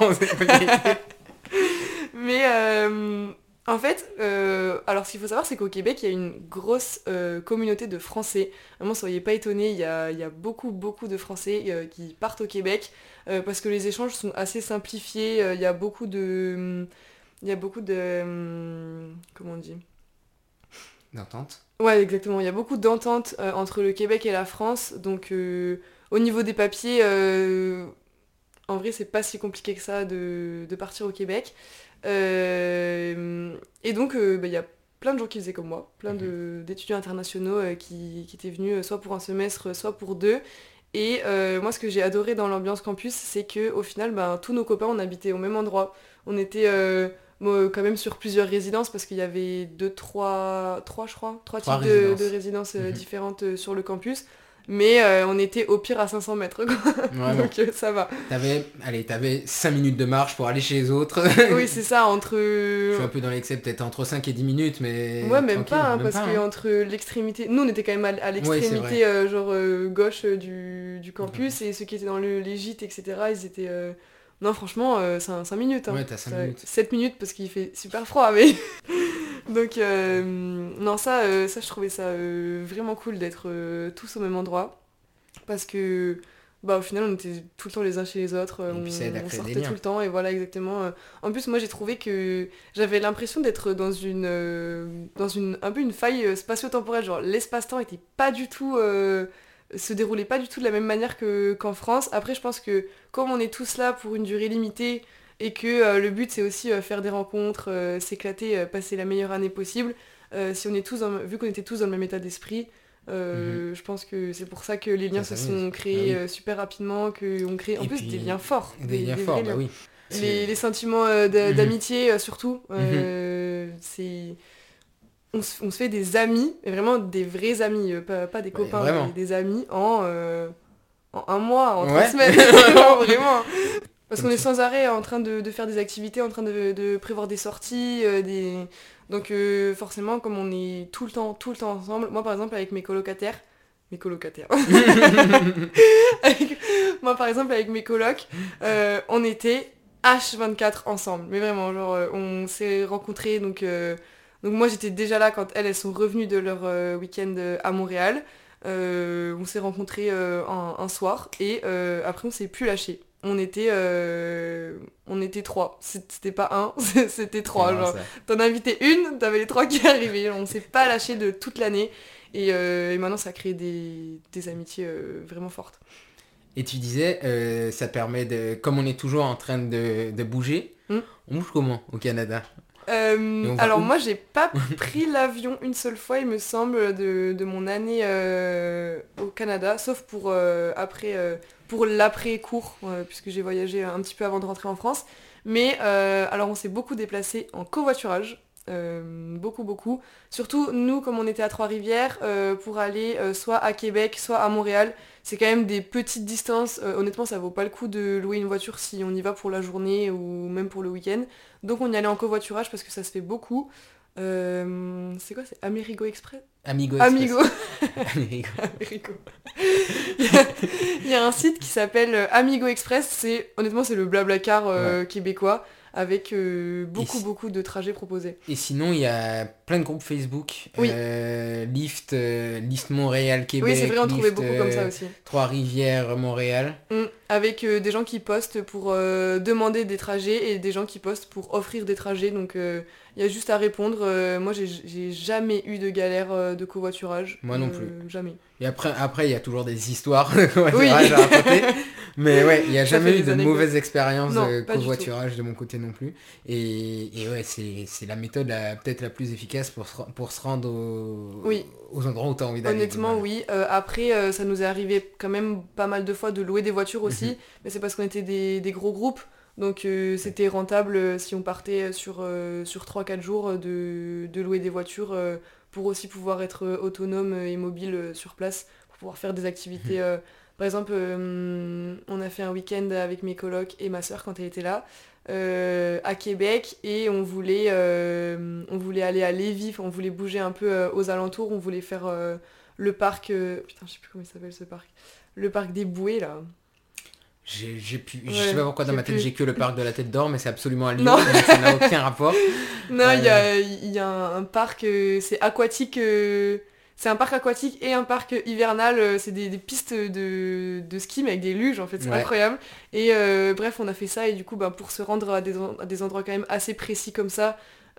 Speaker 2: Mais euh, en fait, euh, alors ce qu'il faut savoir, c'est qu'au Québec, il y a une grosse euh, communauté de Français. Vraiment, soyez pas étonnés, il y a, il y a beaucoup, beaucoup de Français euh, qui partent au Québec euh, parce que les échanges sont assez simplifiés. euh, Il y a beaucoup de... Il y a beaucoup de... hum, Comment on dit?
Speaker 1: D'entente.
Speaker 2: Ouais, exactement. Il y a beaucoup d'ententes euh, entre le Québec et la France. Donc, euh, au niveau des papiers, euh, en vrai, c'est pas si compliqué que ça de, de partir au Québec. Euh, et donc, euh, bah, il y a plein de gens qui faisaient comme moi, plein de- d'étudiants internationaux euh, qui, qui étaient venus euh, soit pour un semestre, soit pour deux. Et euh, moi, ce que j'ai adoré dans l'ambiance campus, c'est que au final, bah, tous nos copains, on habitait au même endroit. On était euh, moi, quand même sur plusieurs résidences parce qu'il y avait deux, trois, trois, je crois, trois
Speaker 1: Trois
Speaker 2: types de,
Speaker 1: résidences.
Speaker 2: de résidences euh,
Speaker 1: Mhm.
Speaker 2: différentes euh, sur le campus. Mais euh, on était au pire à cinq cents mètres, quoi.
Speaker 1: Vraiment.
Speaker 2: Donc euh, ça va.
Speaker 1: T'avais, allez, t'avais cinq minutes de marche pour aller chez les autres.
Speaker 2: Oui, c'est ça, entre...
Speaker 1: Je suis un peu dans l'excès, peut-être entre cinq et dix minutes, mais...
Speaker 2: Ouais, même
Speaker 1: tranquille,
Speaker 2: pas, hein,
Speaker 1: même
Speaker 2: parce
Speaker 1: pas,
Speaker 2: que
Speaker 1: hein.
Speaker 2: entre l'extrémité... Nous, on était quand même à, à
Speaker 1: Ouais, c'est
Speaker 2: l'extrémité, euh, genre, euh, gauche euh, du, du campus, et ceux qui étaient dans le, les gîtes, et cetera, ils étaient... euh, Non, franchement, euh, cinq minutes. Hein.
Speaker 1: Ouais, t'as cinq
Speaker 2: Ça-
Speaker 1: minutes.
Speaker 2: sept minutes, parce qu'il fait super froid, mais... Donc, euh, non, ça, euh, ça, je trouvais ça euh, vraiment cool d'être euh, tous au même endroit, parce que... Bah au final on était tout le temps les uns chez les autres, euh,
Speaker 1: Et puis,
Speaker 2: on,
Speaker 1: ça aide à
Speaker 2: on
Speaker 1: créer des
Speaker 2: sortait
Speaker 1: liens.
Speaker 2: tout le temps et voilà exactement. euh. En plus moi j'ai trouvé que j'avais l'impression d'être dans une euh, dans une un peu une faille euh, spatio-temporelle, genre l'espace-temps était pas du tout euh, se déroulait pas du tout de la même manière que, qu'en France. Après, je pense que comme on est tous là pour une durée limitée et que euh, le but c'est aussi euh, faire des rencontres, euh, s'éclater, euh, passer la meilleure année possible, euh, si on est tous dans, vu qu'on était tous dans le même état d'esprit, euh,
Speaker 1: Mhm.
Speaker 2: je pense que c'est pour ça que les liens
Speaker 1: Ça
Speaker 2: se
Speaker 1: s'amuse.
Speaker 2: sont
Speaker 1: Bah
Speaker 2: créés
Speaker 1: oui.
Speaker 2: euh, super rapidement, qu'on crée en
Speaker 1: Et
Speaker 2: plus
Speaker 1: puis,
Speaker 2: des liens forts,
Speaker 1: des
Speaker 2: des,
Speaker 1: liens
Speaker 2: des
Speaker 1: forts,
Speaker 2: vrais
Speaker 1: bah
Speaker 2: liens.
Speaker 1: oui.
Speaker 2: Les,
Speaker 1: C'est...
Speaker 2: les sentiments euh, d'a-
Speaker 1: Mhm.
Speaker 2: d'amitié euh, surtout,
Speaker 1: Mhm.
Speaker 2: euh, c'est... On se, on se fait des amis, mais vraiment des vrais amis, euh, pas, pas des
Speaker 1: Ouais,
Speaker 2: copains, des,
Speaker 1: vraiment.
Speaker 2: des amis en, euh, en un mois, en trois
Speaker 1: Ouais.
Speaker 2: semaines. Non, vraiment. Parce
Speaker 1: Comme
Speaker 2: qu'on est
Speaker 1: tu...
Speaker 2: sans arrêt en train de, de faire des activités, en train de, de prévoir des sorties, euh, des... Donc euh, forcément, comme on est tout le temps, tout le temps ensemble, moi par exemple avec mes colocataires, mes colocataires, Avec- moi par exemple avec mes colocs, euh, on était H vingt-quatre ensemble, mais vraiment, genre euh, on s'est rencontrés, donc, euh, donc moi j'étais déjà là quand elles, elles sont revenues de leur euh, week-end euh, à Montréal. Euh, on s'est rencontrés euh, un, un soir et euh, après on s'est plus lâchés. On était, euh, on était trois. C'est- C'était pas un, c'était
Speaker 1: C'est
Speaker 2: trois.
Speaker 1: marrant
Speaker 2: Genre,
Speaker 1: ça.
Speaker 2: t'en invitais une, t'avais les trois qui arrivaient. On s'est pas lâché de toute l'année. Et, euh, et maintenant, ça crée des, des amitiés euh, vraiment fortes.
Speaker 1: Et tu disais, euh, ça permet de... Comme on est toujours en train de, de bouger,
Speaker 2: Hmm.
Speaker 1: on bouge comment au Canada? Et
Speaker 2: Euh,
Speaker 1: on va
Speaker 2: alors
Speaker 1: où?
Speaker 2: moi, j'ai pas pris l'avion une seule fois, il me semble, de, de mon année euh, au Canada, sauf pour euh, après, euh, pour l'après-cours, euh, puisque j'ai voyagé un petit peu avant de rentrer en France. Mais euh, alors, on s'est beaucoup déplacé en covoiturage. euh, beaucoup beaucoup surtout nous comme on était à Trois-Rivières euh, pour aller euh, soit à Québec soit à Montréal, c'est quand même des petites distances. Euh, honnêtement ça vaut pas le coup de louer une voiture si on y va pour la journée ou même pour le week-end. Donc on y allait en covoiturage parce que ça se fait beaucoup. Euh, c'est quoi? C'est Amerigo Express?
Speaker 1: Amigo
Speaker 2: Amigo.
Speaker 1: Express. Amigo.
Speaker 2: Amerigo. Il y, a, il y a un site qui s'appelle euh, Amigo Express. C'est honnêtement c'est le Blablacar
Speaker 1: Ouais.
Speaker 2: euh, québécois avec euh,
Speaker 1: Et,
Speaker 2: beaucoup
Speaker 1: si-
Speaker 2: beaucoup de trajets proposés.
Speaker 1: et sinon, il y a plein de groupes Facebook.
Speaker 2: Oui,
Speaker 1: Euh, Lift, euh, Lift Montréal,
Speaker 2: oui c'est vrai
Speaker 1: Québec,
Speaker 2: on trouvait
Speaker 1: Lift
Speaker 2: beaucoup comme ça
Speaker 1: euh,
Speaker 2: aussi.
Speaker 1: Trois-Rivières, Montréal.
Speaker 2: Mm. Avec euh, des gens qui postent pour euh, demander des trajets et des gens qui postent pour offrir des trajets. Donc euh, il y a juste à répondre. Euh, moi j'ai j'ai jamais eu de galère euh, de covoiturage.
Speaker 1: Moi non plus.
Speaker 2: Euh, jamais.
Speaker 1: Et après, après, il y a toujours des histoires de
Speaker 2: Oui,
Speaker 1: covoiturage à raconter. Mais ouais, il n'y a
Speaker 2: ça fait
Speaker 1: jamais eu
Speaker 2: des
Speaker 1: de
Speaker 2: anecdotes.
Speaker 1: mauvaise expérience
Speaker 2: Non,
Speaker 1: de
Speaker 2: pas du tout.
Speaker 1: covoiturage de mon côté non plus. Et, et ouais, c'est c'est la méthode la- peut-être la plus efficace pour se, ren- pour se rendre au-
Speaker 2: Oui.
Speaker 1: aux endroits où tu as envie d'aller.
Speaker 2: Honnêtement,
Speaker 1: globalement.
Speaker 2: oui. Euh, après, euh, ça nous est arrivé quand même pas mal de fois de louer des voitures aussi,
Speaker 1: Mhm.
Speaker 2: mais c'est parce qu'on était des, des gros groupes, donc euh, c'était rentable euh, si on partait sur, euh, sur trois quatre jours euh, de, de louer des voitures euh, pour aussi pouvoir être euh, autonome et mobile euh, sur place, pour pouvoir faire des activités. euh, Par exemple, euh, on a fait un week-end avec mes colocs et ma soeur quand elle était là. euh, à Québec et on voulait, euh, on voulait aller à Lévis, enfin, on voulait bouger un peu euh, aux alentours, on voulait faire euh, le parc, euh, putain je sais plus comment il s'appelle ce parc, le parc des Bouées là.
Speaker 1: J'ai j'ai pu, je sais
Speaker 2: Ouais,
Speaker 1: pas pourquoi
Speaker 2: je
Speaker 1: dans
Speaker 2: sais
Speaker 1: ma tête
Speaker 2: plus.
Speaker 1: j'ai que le parc de la Tête d'Or, mais c'est absolument à Lyon,
Speaker 2: Non.
Speaker 1: donc ça n'a aucun rapport.
Speaker 2: Non, il y
Speaker 1: Euh,
Speaker 2: a, il y a un, un parc, euh, c'est aquatique, euh, c'est un parc aquatique et un parc hivernal, euh, c'est des, des pistes de, de ski mais avec des luges en fait, c'est
Speaker 1: Ouais.
Speaker 2: incroyable. Et euh, bref, on a fait ça et du coup, ben, pour se rendre à des, en- à des endroits quand même assez précis comme ça,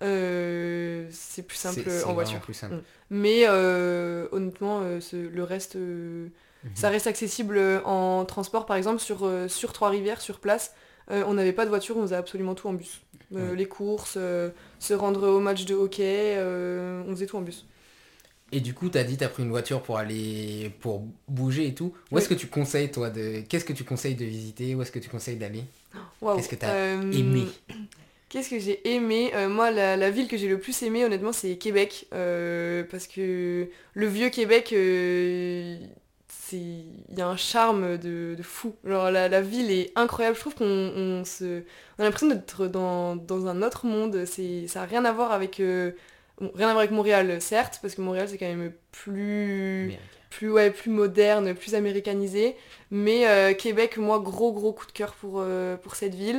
Speaker 2: euh, c'est plus simple
Speaker 1: c'est c'est
Speaker 2: en
Speaker 1: vraiment
Speaker 2: voiture.
Speaker 1: plus simple.
Speaker 2: Mm. Mais euh, honnêtement, euh, ce- le reste, euh,
Speaker 1: Mhm.
Speaker 2: ça reste accessible euh, en transport par exemple sur, euh, sur Trois-Rivières, sur place. Euh, on n'avait pas de voiture, on faisait absolument tout en bus. Euh,
Speaker 1: Ouais.
Speaker 2: Les courses, euh, se rendre au match de hockey, euh, on faisait tout en bus.
Speaker 1: Et du coup, t'as dit t'as pris une voiture pour aller, pour bouger et tout. Où est-ce
Speaker 2: Oui.
Speaker 1: que tu conseilles toi de, qu'est-ce que tu conseilles de visiter? Où est-ce que tu conseilles d'aller?
Speaker 2: Waouh.
Speaker 1: Qu'est-ce que t'as
Speaker 2: Euh,
Speaker 1: aimé?
Speaker 2: Qu'est-ce que j'ai aimé? Euh, Moi, la, la ville que j'ai le plus aimé, honnêtement, c'est Québec. Euh, parce que le vieux Québec, euh, c'est... il y a un charme de, de fou. Genre, la, la ville est incroyable. Je trouve qu'on on se... on a l'impression d'être dans, dans un autre monde. C'est, ça n'a rien à voir avec... euh, bon, rien à voir avec Montréal, certes, parce que Montréal, c'est quand même plus...
Speaker 1: Américain.
Speaker 2: plus, ouais, plus moderne, plus américanisé. Mais euh, Québec, moi, gros gros coup de cœur pour, euh, pour cette ville.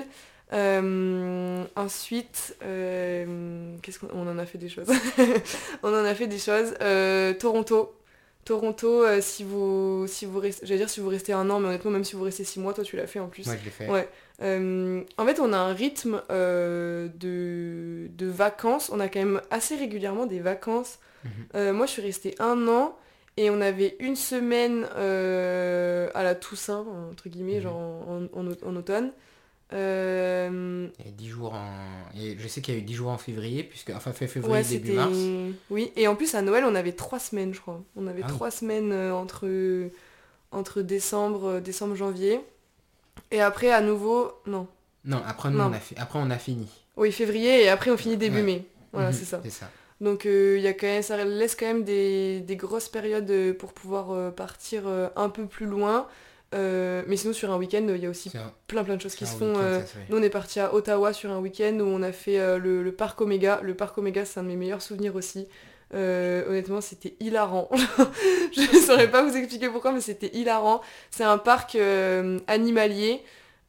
Speaker 2: Euh, ensuite, euh, qu'est-ce qu'on on en a fait des choses. On en a fait des choses. Euh, Toronto. Toronto, euh, si vous, si vous restez, j'allais dire si vous restez un an, mais honnêtement, même si vous restez six mois, toi tu l'as fait en plus.
Speaker 1: Moi je l'ai fait.
Speaker 2: Ouais. Euh, en fait, on a un rythme euh, de, de vacances. On a quand même assez régulièrement des vacances.
Speaker 1: Mhm.
Speaker 2: Euh, moi, je suis restée un an Et on avait une semaine euh, à la Toussaint, entre guillemets,
Speaker 1: Mhm.
Speaker 2: genre en, en, en- en automne. Euh,
Speaker 1: Il y a dix jours en... et je sais qu'il y a eu dix jours en février, puisque... Enfin, fait
Speaker 2: ouais,
Speaker 1: février, début
Speaker 2: c'était...
Speaker 1: mars.
Speaker 2: Oui, et en plus à Noël, on avait trois semaines, je crois. On avait
Speaker 1: Ah oui.
Speaker 2: trois semaines euh, entre, entre décembre, euh, décembre, janvier. Et après, à nouveau... Non,
Speaker 1: Non, après, nous, on
Speaker 2: non.
Speaker 1: a, fait... après, on a fini.
Speaker 2: Oui, février, et après, on finit début
Speaker 1: Ouais.
Speaker 2: mai. Voilà,
Speaker 1: Mhm,
Speaker 2: c'est ça.
Speaker 1: c'est ça.
Speaker 2: Donc euh, il y a quand même, ça laisse quand même des, des grosses périodes euh, pour pouvoir euh, partir euh, un peu plus loin. Euh, mais sinon sur un week-end, il y a aussi
Speaker 1: C'est un,
Speaker 2: plein plein de choses
Speaker 1: c'est
Speaker 2: qui
Speaker 1: un
Speaker 2: se font.
Speaker 1: week-end,
Speaker 2: euh.
Speaker 1: ça se fait.
Speaker 2: Nous on est parti à Ottawa sur un week-end où on a fait euh, le, le parc Omega. Le parc Omega c'est un de mes meilleurs souvenirs aussi. Euh, honnêtement c'était hilarant. Je ne saurais pas vous expliquer pourquoi mais c'était hilarant. C'est un parc euh, animalier.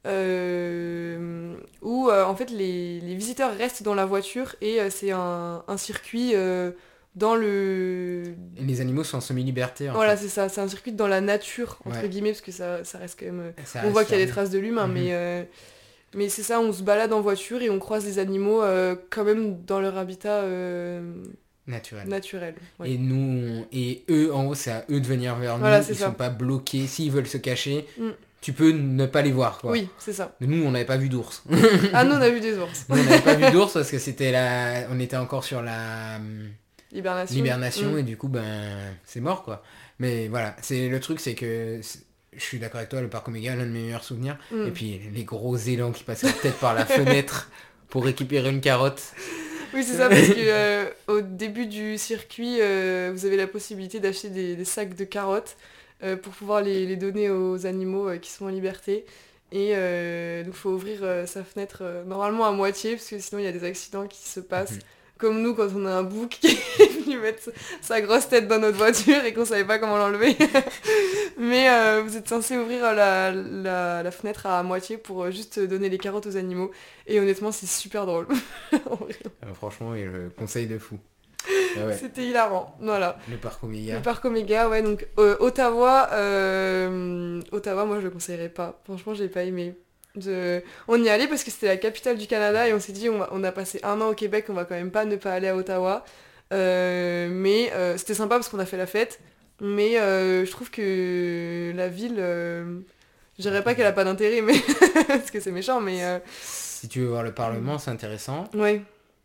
Speaker 2: Euh, où euh, en fait les, les visiteurs restent dans la voiture et euh, c'est un, un circuit euh, dans le...
Speaker 1: Et les animaux sont en semi-liberté, en
Speaker 2: Voilà,
Speaker 1: fait.
Speaker 2: c'est ça, c'est un circuit dans la nature, entre
Speaker 1: Ouais.
Speaker 2: guillemets, parce que ça, ça reste quand même... euh,
Speaker 1: Ça
Speaker 2: On
Speaker 1: reste
Speaker 2: voit qu'il y a des
Speaker 1: fermé.
Speaker 2: traces de l'humain,
Speaker 1: Mhm.
Speaker 2: mais, euh, mais c'est ça, on se balade en voiture et on croise les animaux euh, quand même dans leur habitat euh,
Speaker 1: Naturel.
Speaker 2: naturel. Ouais.
Speaker 1: Et nous, on- et eux, en haut, c'est à eux de venir vers
Speaker 2: Voilà,
Speaker 1: nous.
Speaker 2: c'est
Speaker 1: Ils
Speaker 2: ça.
Speaker 1: sont pas bloqués. S'ils veulent se cacher,
Speaker 2: Mm.
Speaker 1: tu peux ne pas les voir, quoi.
Speaker 2: Oui, c'est ça.
Speaker 1: Nous, on n'avait pas vu d'ours.
Speaker 2: Ah, nous, on a vu des ours.
Speaker 1: Nous, on n'avait pas vu d'ours parce que c'était la... on était encore sur la hum,
Speaker 2: Hibernation.
Speaker 1: l'hibernation
Speaker 2: Mm.
Speaker 1: et du coup, ben, c'est mort, quoi. Mais voilà, c'est le truc, c'est que c'est- je suis d'accord avec toi, le parc Omega, l'un de mes meilleurs souvenirs.
Speaker 2: Mm.
Speaker 1: Et puis les gros élans qui passaient peut-être par la fenêtre pour récupérer une carotte.
Speaker 2: Oui, c'est ça, parce que euh, au début du circuit, euh, vous avez la possibilité d'acheter des, des sacs de carottes euh, pour pouvoir les, les donner aux animaux euh, qui sont en liberté. Et euh, donc, il faut ouvrir euh, sa fenêtre euh, normalement à moitié, parce que sinon, il y a des accidents qui se passent.
Speaker 1: Mhm.
Speaker 2: Comme nous, quand on a un bouc qui est venu mettre sa grosse tête dans notre voiture et qu'on savait pas comment l'enlever. Mais euh, vous êtes censé ouvrir la, la, la fenêtre à moitié pour euh, juste donner les carottes aux animaux. Et honnêtement, c'est super drôle. En vrai.
Speaker 1: Euh, franchement, et le conseil de fou. Ah ouais,
Speaker 2: C'était hilarant, voilà.
Speaker 1: le parc Omega.
Speaker 2: Le parc Omega, ouais, donc euh, Ottawa, euh, Ottawa, moi je le conseillerais pas. Franchement, j'ai pas aimé. Je- On y allait parce que c'était la capitale du Canada et on s'est dit, on, va- on a passé un an au Québec, on va quand même pas ne pas aller à Ottawa. Euh, mais euh, c'était sympa parce qu'on a fait la fête. Mais euh, je trouve que la ville, euh, je dirais pas qu'elle a pas d'intérêt, mais parce que c'est méchant, mais euh,
Speaker 1: Si tu veux voir le Parlement, c'est intéressant.
Speaker 2: ouais.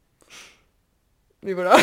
Speaker 2: Mais voilà.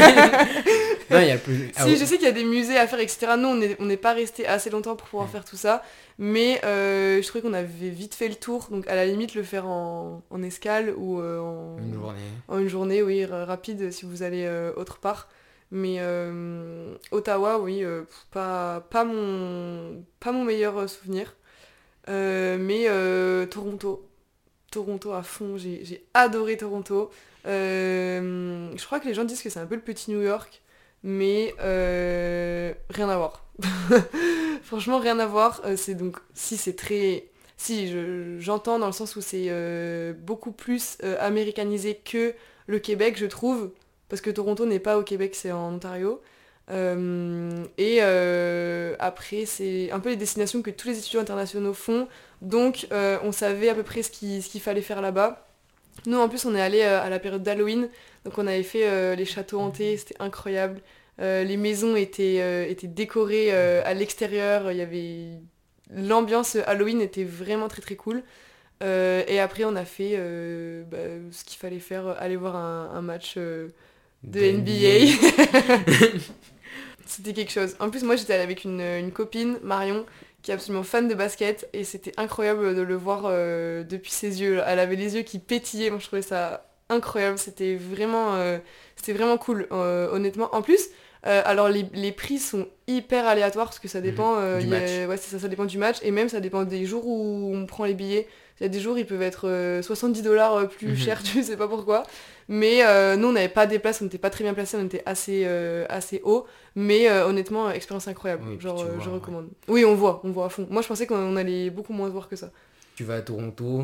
Speaker 1: Non, il y a le plus... ah,
Speaker 2: Si,
Speaker 1: ouais.
Speaker 2: je sais qu'il y a des musées à faire, et cetera. Nous, on n'est on n'est pas resté assez longtemps pour pouvoir
Speaker 1: Mm.
Speaker 2: faire tout ça. Mais euh, je trouvais qu'on avait vite fait le tour. Donc, à la limite, le faire en, en escale ou euh, en,
Speaker 1: Une journée.
Speaker 2: en une journée, oui, r- rapide si vous allez euh, autre part. Mais euh, Ottawa, oui, euh, pff, pas, pas, mon, pas mon meilleur euh, souvenir. Euh, mais euh, Toronto. Toronto à fond, j'ai j'ai adoré Toronto. Euh, je crois que les gens disent que c'est un peu le petit New York, mais euh, rien à voir. Franchement, rien à voir. Euh, c'est donc, si c'est très... Si, je- j'entends dans le sens où c'est euh, beaucoup plus euh, américanisé que le Québec, je trouve, parce que Toronto n'est pas au Québec, c'est en Ontario. Euh, et euh, après, c'est un peu les destinations que tous les étudiants internationaux font. Donc, euh, on savait à peu près ce qu'il ce qu'il fallait faire là-bas. Nous, en plus, on est allé euh, à la période d'Halloween. Donc, on avait fait euh, les châteaux hantés. C'était incroyable. Euh, les maisons étaient, euh, étaient décorées euh, à l'extérieur. Il y avait... L'ambiance Halloween était vraiment très très cool. Euh, et après, on a fait euh, bah, ce qu'il fallait faire. Aller voir un, un match euh, de N B A. C'était quelque chose. En plus, moi, j'étais allée avec une, une copine, Marion, qui est absolument fan de basket, et c'était incroyable de le voir euh, depuis ses yeux. Elle avait les yeux qui pétillaient, moi je trouvais ça incroyable. C'était vraiment, euh, c'était vraiment cool, euh, honnêtement. En plus, euh, alors les, les prix sont hyper aléatoires parce que ça dépend, euh,
Speaker 1: Du
Speaker 2: il y a-
Speaker 1: match.
Speaker 2: ouais, c'est ça, ça dépend du match, et même ça dépend des jours où on prend les billets. Il y a des jours, ils peuvent être euh, soixante-dix dollars plus
Speaker 1: Mhm.
Speaker 2: chers, tu sais pas pourquoi. Mais euh, nous, on n'avait pas des places, on n'était pas très bien placés, on était assez, euh, assez haut. Mais euh, honnêtement, expérience incroyable.
Speaker 1: Oui, puis
Speaker 2: Genre,
Speaker 1: tu
Speaker 2: euh,
Speaker 1: vois,
Speaker 2: je
Speaker 1: ouais.
Speaker 2: recommande. Oui, on voit, on voit à fond. Moi, je pensais qu'on allait beaucoup moins se voir que ça.
Speaker 1: Tu vas à Toronto.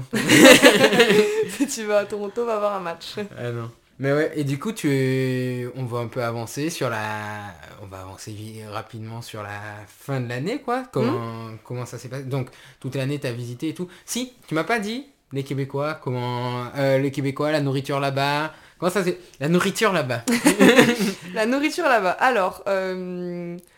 Speaker 2: Si tu vas à Toronto, va voir un match.
Speaker 1: Ah non. Mais ouais, et du coup, tu... on va un peu avancer sur la... On va avancer vi- rapidement sur la fin de l'année, quoi. Comment, comment ça s'est passé. Donc, toute l'année, t'as visité et tout. Si, tu m'as pas dit, les Québécois, comment... euh, les Québécois, la nourriture là-bas. Comment ça s'est... La nourriture là-bas.
Speaker 2: La nourriture là-bas. Alors, euh,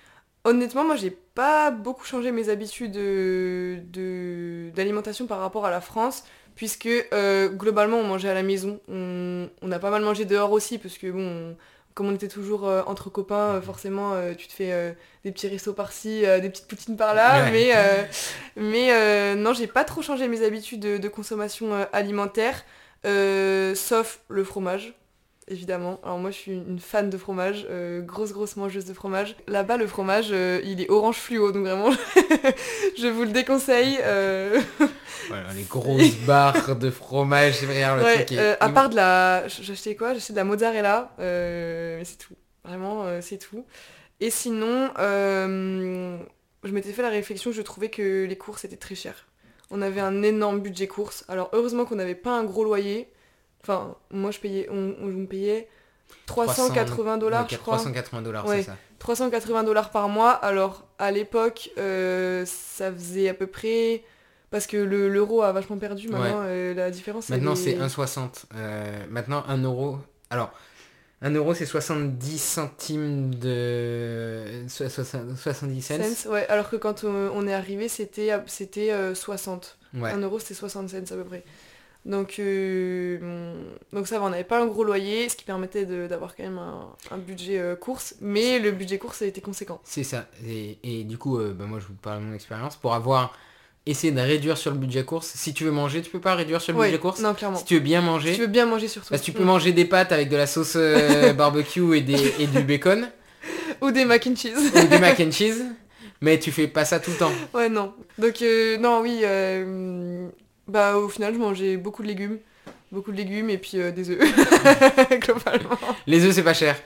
Speaker 2: Honnêtement, moi, j'ai pas beaucoup changé mes habitudes euh, de, d'alimentation par rapport à la France, puisque euh, globalement, on mangeait à la maison. On, on a pas mal mangé dehors aussi, parce que bon, on- comme on était toujours euh, entre copains, euh, forcément, euh, tu te fais euh, des petits restos par-ci, euh, des petites poutines par-là,
Speaker 1: Ouais.
Speaker 2: mais, euh, mais euh, non, j'ai pas trop changé mes habitudes de, de consommation euh, alimentaire, euh, sauf le fromage. Évidemment. Alors moi je suis une fan de fromage, euh, grosse grosse mangeuse de fromage. Là-bas le fromage euh, il est orange fluo donc vraiment je vous le déconseille. euh.
Speaker 1: Voilà, les grosses barres de fromage, c'est vrai, le
Speaker 2: Ouais,
Speaker 1: truc est...
Speaker 2: euh, à part de la... J'ai acheté quoi? J'ai acheté de la mozzarella, euh, mais c'est tout. Vraiment euh, c'est tout. Et sinon, euh, je m'étais fait la réflexion, je trouvais que les courses étaient très chères. On avait un énorme budget courses. Alors heureusement qu'on n'avait pas un gros loyer. Enfin, moi je payais, on, on me payait trois cent quatre-vingts dollars, je crois.
Speaker 1: trois cent quatre-vingts dollars, c'est
Speaker 2: Ouais,
Speaker 1: ça.
Speaker 2: trois cent quatre-vingts dollars par mois. Alors, à l'époque, euh, ça faisait à peu près... Parce que le- l'euro a vachement perdu
Speaker 1: Ouais.
Speaker 2: maintenant, euh, la différence, elle
Speaker 1: Maintenant, c'est
Speaker 2: est...
Speaker 1: un soixante. Euh, maintenant, un euro... Alors, un euro, c'est soixante-dix centimes de... so- soixante- soixante-dix cents.
Speaker 2: cents, ouais, alors que quand on, on est arrivé, c'était c'était euh, soixante.
Speaker 1: Ouais.
Speaker 2: Un euro, c'était soixante cents à peu près. Donc, euh, donc ça va, on n'avait pas un gros loyer, ce qui permettait de- d'avoir quand même un, un budget euh, course. Mais le budget course a été conséquent.
Speaker 1: C'est ça. Et, et du coup, euh, bah, moi, je vous parle de mon expérience. Pour avoir essayé de réduire sur le budget course, si tu veux manger, tu peux pas réduire sur le
Speaker 2: Ouais,
Speaker 1: budget course.
Speaker 2: non, clairement.
Speaker 1: Si tu veux bien manger,
Speaker 2: Si tu veux bien manger surtout.
Speaker 1: parce que tu peux
Speaker 2: Mm.
Speaker 1: manger des pâtes avec de la sauce euh, barbecue et, des, et du bacon,
Speaker 2: Ou des mac and cheese.
Speaker 1: ou du mac and cheese, mais tu fais pas ça tout le temps.
Speaker 2: Ouais, non. Donc, euh, non, oui, euh, bah au final, je mangeais beaucoup de légumes. Beaucoup de légumes et puis euh, des œufs, globalement.
Speaker 1: Les œufs, c'est pas cher.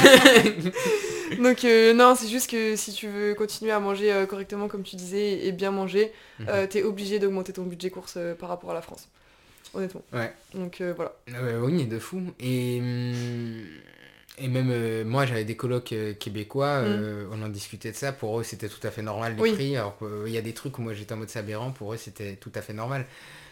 Speaker 2: Donc, euh, non, c'est juste que si tu veux continuer à manger euh, correctement, comme tu disais, et bien manger, euh, t'es obligé d'augmenter ton budget course euh, par rapport à la France. Honnêtement.
Speaker 1: Ouais.
Speaker 2: Donc, euh, voilà.
Speaker 1: Euh, oui, de fou. Et, hum, et même euh, moi, j'avais des colocs euh, québécois, euh, on en discutait de ça. Pour eux, c'était tout à fait normal les
Speaker 2: Oui.
Speaker 1: prix. Alors qu'il y a des trucs où moi j'étais en mode c'est aberrant, pour eux, c'était tout à fait normal.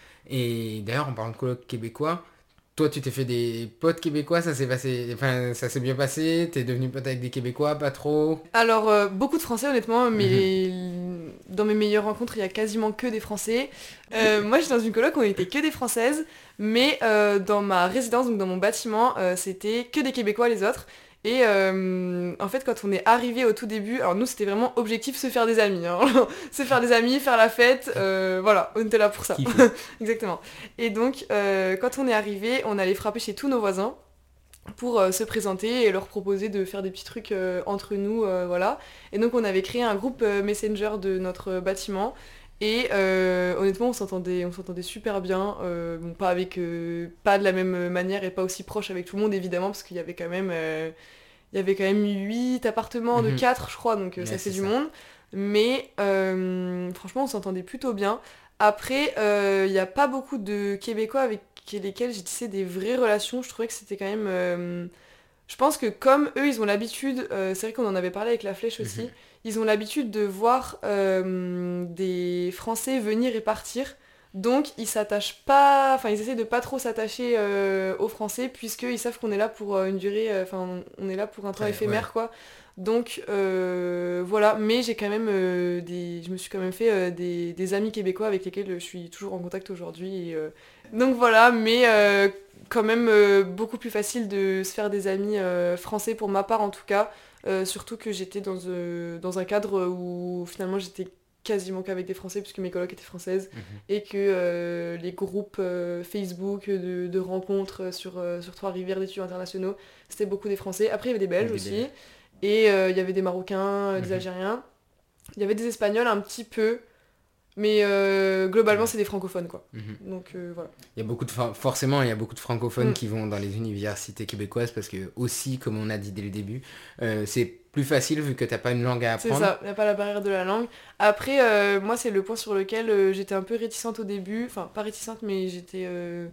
Speaker 1: Et d'ailleurs, en parlant de colocs québécois, toi, tu t'es fait des potes québécois, ça s'est passé, enfin, ça s'est bien passé. T'es devenu pote avec des Québécois, pas trop.
Speaker 2: Alors, euh, beaucoup de Français, honnêtement, mais dans mes meilleures rencontres, il y a quasiment que des Français. Euh, moi, j'étais dans une coloc où on était que des Françaises, mais euh, dans ma résidence, donc dans mon bâtiment, euh, c'était que des Québécois les autres. Et euh, en fait, quand on est arrivé au tout début, alors nous, c'était vraiment objectif se faire des amis. Hein. Se faire des amis, faire la fête, euh, voilà, on était là pour ça.
Speaker 1: Kiffer.
Speaker 2: Exactement. Et donc, euh, quand on est arrivé, on allait frapper chez tous nos voisins pour euh, se présenter et leur proposer de faire des petits trucs euh, entre nous, euh, voilà. Et donc on avait créé un groupe euh, Messenger de notre bâtiment et euh, honnêtement on s'entendait, on s'entendait super bien, euh, bon, pas avec, euh, pas de la même manière et pas aussi proche avec tout le monde évidemment parce qu'il y avait quand même, euh, il y avait quand même huit appartements de
Speaker 1: Mhm.
Speaker 2: quatre je crois donc euh,
Speaker 1: Ouais,
Speaker 2: ça
Speaker 1: c'est
Speaker 2: fait du
Speaker 1: ça.
Speaker 2: monde. Mais euh, franchement on s'entendait plutôt bien. Après il n'y a pas beaucoup de Québécois avec lesquels j'ai tissé des vraies relations. Je trouvais que c'était quand même... euh, Je pense que comme eux, ils ont l'habitude, euh, c'est vrai qu'on en avait parlé avec La Flèche aussi,
Speaker 1: Mhm.
Speaker 2: ils ont l'habitude de voir euh, des Français venir et partir. Donc ils s'attachent pas, enfin ils essaient de pas trop s'attacher euh, aux Français puisqu'ils savent qu'on est là pour euh, une durée, euh, enfin on- on est là pour un temps
Speaker 1: Ouais,
Speaker 2: éphémère
Speaker 1: ouais.
Speaker 2: quoi. Donc euh, voilà, mais j'ai quand même euh, des, je me suis quand même fait euh, des, des amis québécois avec lesquels je suis toujours en contact aujourd'hui. et, euh, Donc voilà, mais euh, quand même euh, beaucoup plus facile de se faire des amis euh, français pour ma part en tout cas. Euh, surtout que j'étais dans, euh, dans un cadre où finalement j'étais quasiment qu'avec des Français puisque mes colocs étaient françaises
Speaker 1: Mhm.
Speaker 2: et que euh, les groupes euh, Facebook de, de rencontres sur, euh, sur Trois-Rivières d'étudiants internationaux, c'était beaucoup des Français. Après il y avait des Belges
Speaker 1: Des
Speaker 2: aussi.
Speaker 1: Belges.
Speaker 2: Et euh, il y avait des Marocains, euh, des
Speaker 1: Mhm.
Speaker 2: Algériens. Il y avait des Espagnols un petit peu. Mais euh, globalement,
Speaker 1: Ouais.
Speaker 2: c'est des francophones, quoi.
Speaker 1: Mhm.
Speaker 2: Donc euh, voilà.
Speaker 1: Il y a beaucoup de for- forcément il y a beaucoup de francophones
Speaker 2: Mm.
Speaker 1: qui vont dans les universités québécoises parce que aussi comme on a dit dès le début euh, c'est plus facile vu que t'as pas une langue à
Speaker 2: C'est
Speaker 1: apprendre.
Speaker 2: ça, il n'y a pas la barrière de la langue. Après, euh, moi, c'est le point sur lequel euh, j'étais un peu réticente au début. Enfin, pas réticente, mais j'étais... euh,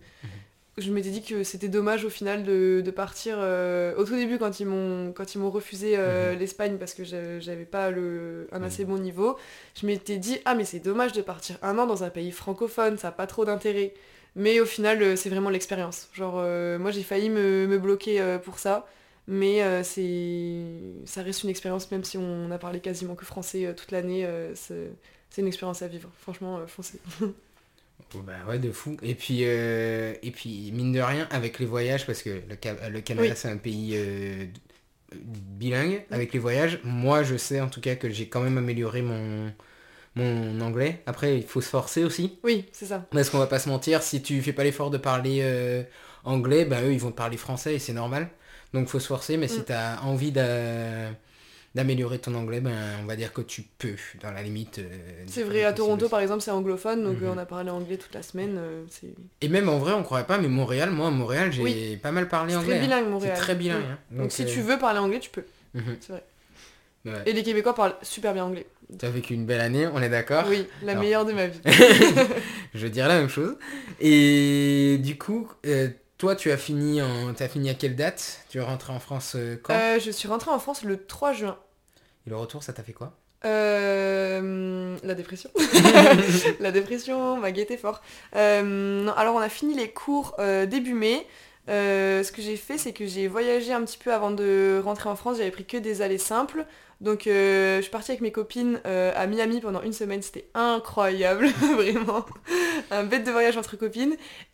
Speaker 2: Je m'étais dit que c'était dommage au final de, de partir... euh, Au tout début, quand ils m'ont quand ils m'ont refusé euh,
Speaker 1: Mhm.
Speaker 2: l'Espagne parce que j'a- j'avais pas le, un assez
Speaker 1: Mhm.
Speaker 2: bon niveau, je m'étais dit « Ah, mais c'est dommage de partir un an dans un pays francophone, ça n'a pas trop d'intérêt. » Mais au final, euh, c'est vraiment l'expérience. Genre, euh, moi, j'ai failli me, me bloquer euh, pour ça. Mais euh, c'est... ça reste une expérience, même si on n'a parlé quasiment que français euh, toute l'année, euh, c'est... c'est une expérience à vivre. Franchement, euh, foncez.
Speaker 1: Oh, bah ouais, de fou. Et puis, euh, et puis, mine de rien, avec les voyages, parce que le, Ca- le Canada,
Speaker 2: Oui.
Speaker 1: c'est un pays euh, bilingue, avec les voyages, moi, je sais en tout cas que j'ai quand même amélioré mon, mon anglais. Après, il faut se forcer aussi.
Speaker 2: Oui, c'est ça.
Speaker 1: Parce qu'on va pas se mentir, si tu fais pas l'effort de parler euh, anglais, bah eux, ils vont te parler français et c'est normal. Donc, faut se forcer, mais si
Speaker 2: Mm.
Speaker 1: tu as envie d'a- d'améliorer ton anglais, ben, on va dire que tu peux, dans la limite. euh,
Speaker 2: C'est
Speaker 1: du-
Speaker 2: vrai,
Speaker 1: du
Speaker 2: à
Speaker 1: possible
Speaker 2: Toronto
Speaker 1: aussi.
Speaker 2: par exemple, c'est anglophone, donc euh,
Speaker 1: Mhm.
Speaker 2: on a parlé anglais toute la semaine. euh, c'est...
Speaker 1: Et même en vrai, on croirait pas, mais Montréal, moi, à Montréal, j'ai
Speaker 2: Oui,
Speaker 1: pas mal parlé
Speaker 2: c'est très
Speaker 1: anglais. hein.
Speaker 2: bilingue
Speaker 1: C'est
Speaker 2: Montréal.
Speaker 1: très bilingue.
Speaker 2: Mm.
Speaker 1: hein.
Speaker 2: Donc,
Speaker 1: Donc,
Speaker 2: si
Speaker 1: euh,
Speaker 2: tu veux parler anglais, tu peux,
Speaker 1: mhm.
Speaker 2: c'est vrai.
Speaker 1: Ouais.
Speaker 2: Et les Québécois parlent super bien anglais.
Speaker 1: T'as vécu une belle année, on est d'accord.
Speaker 2: Oui, la
Speaker 1: Alors.
Speaker 2: meilleure de ma vie.
Speaker 1: Je dirais la même chose. Et du coup, euh, toi, tu as fini en... T'as fini à quelle date? Tu es rentré en France euh, quand?
Speaker 2: Euh, je suis rentrée en France le trois juin.
Speaker 1: Et le retour, ça t'a fait quoi?
Speaker 2: Euh, la dépression. La dépression m'a guetté fort. Euh, non, alors on a fini les cours euh, début mai. Euh, ce que j'ai fait, c'est que j'ai voyagé un petit peu avant de rentrer en France. J'avais pris que des allées simples. Donc euh, je suis partie avec mes copines euh, à Miami pendant une semaine. C'était incroyable, vraiment. Un bête de voyage entre copines.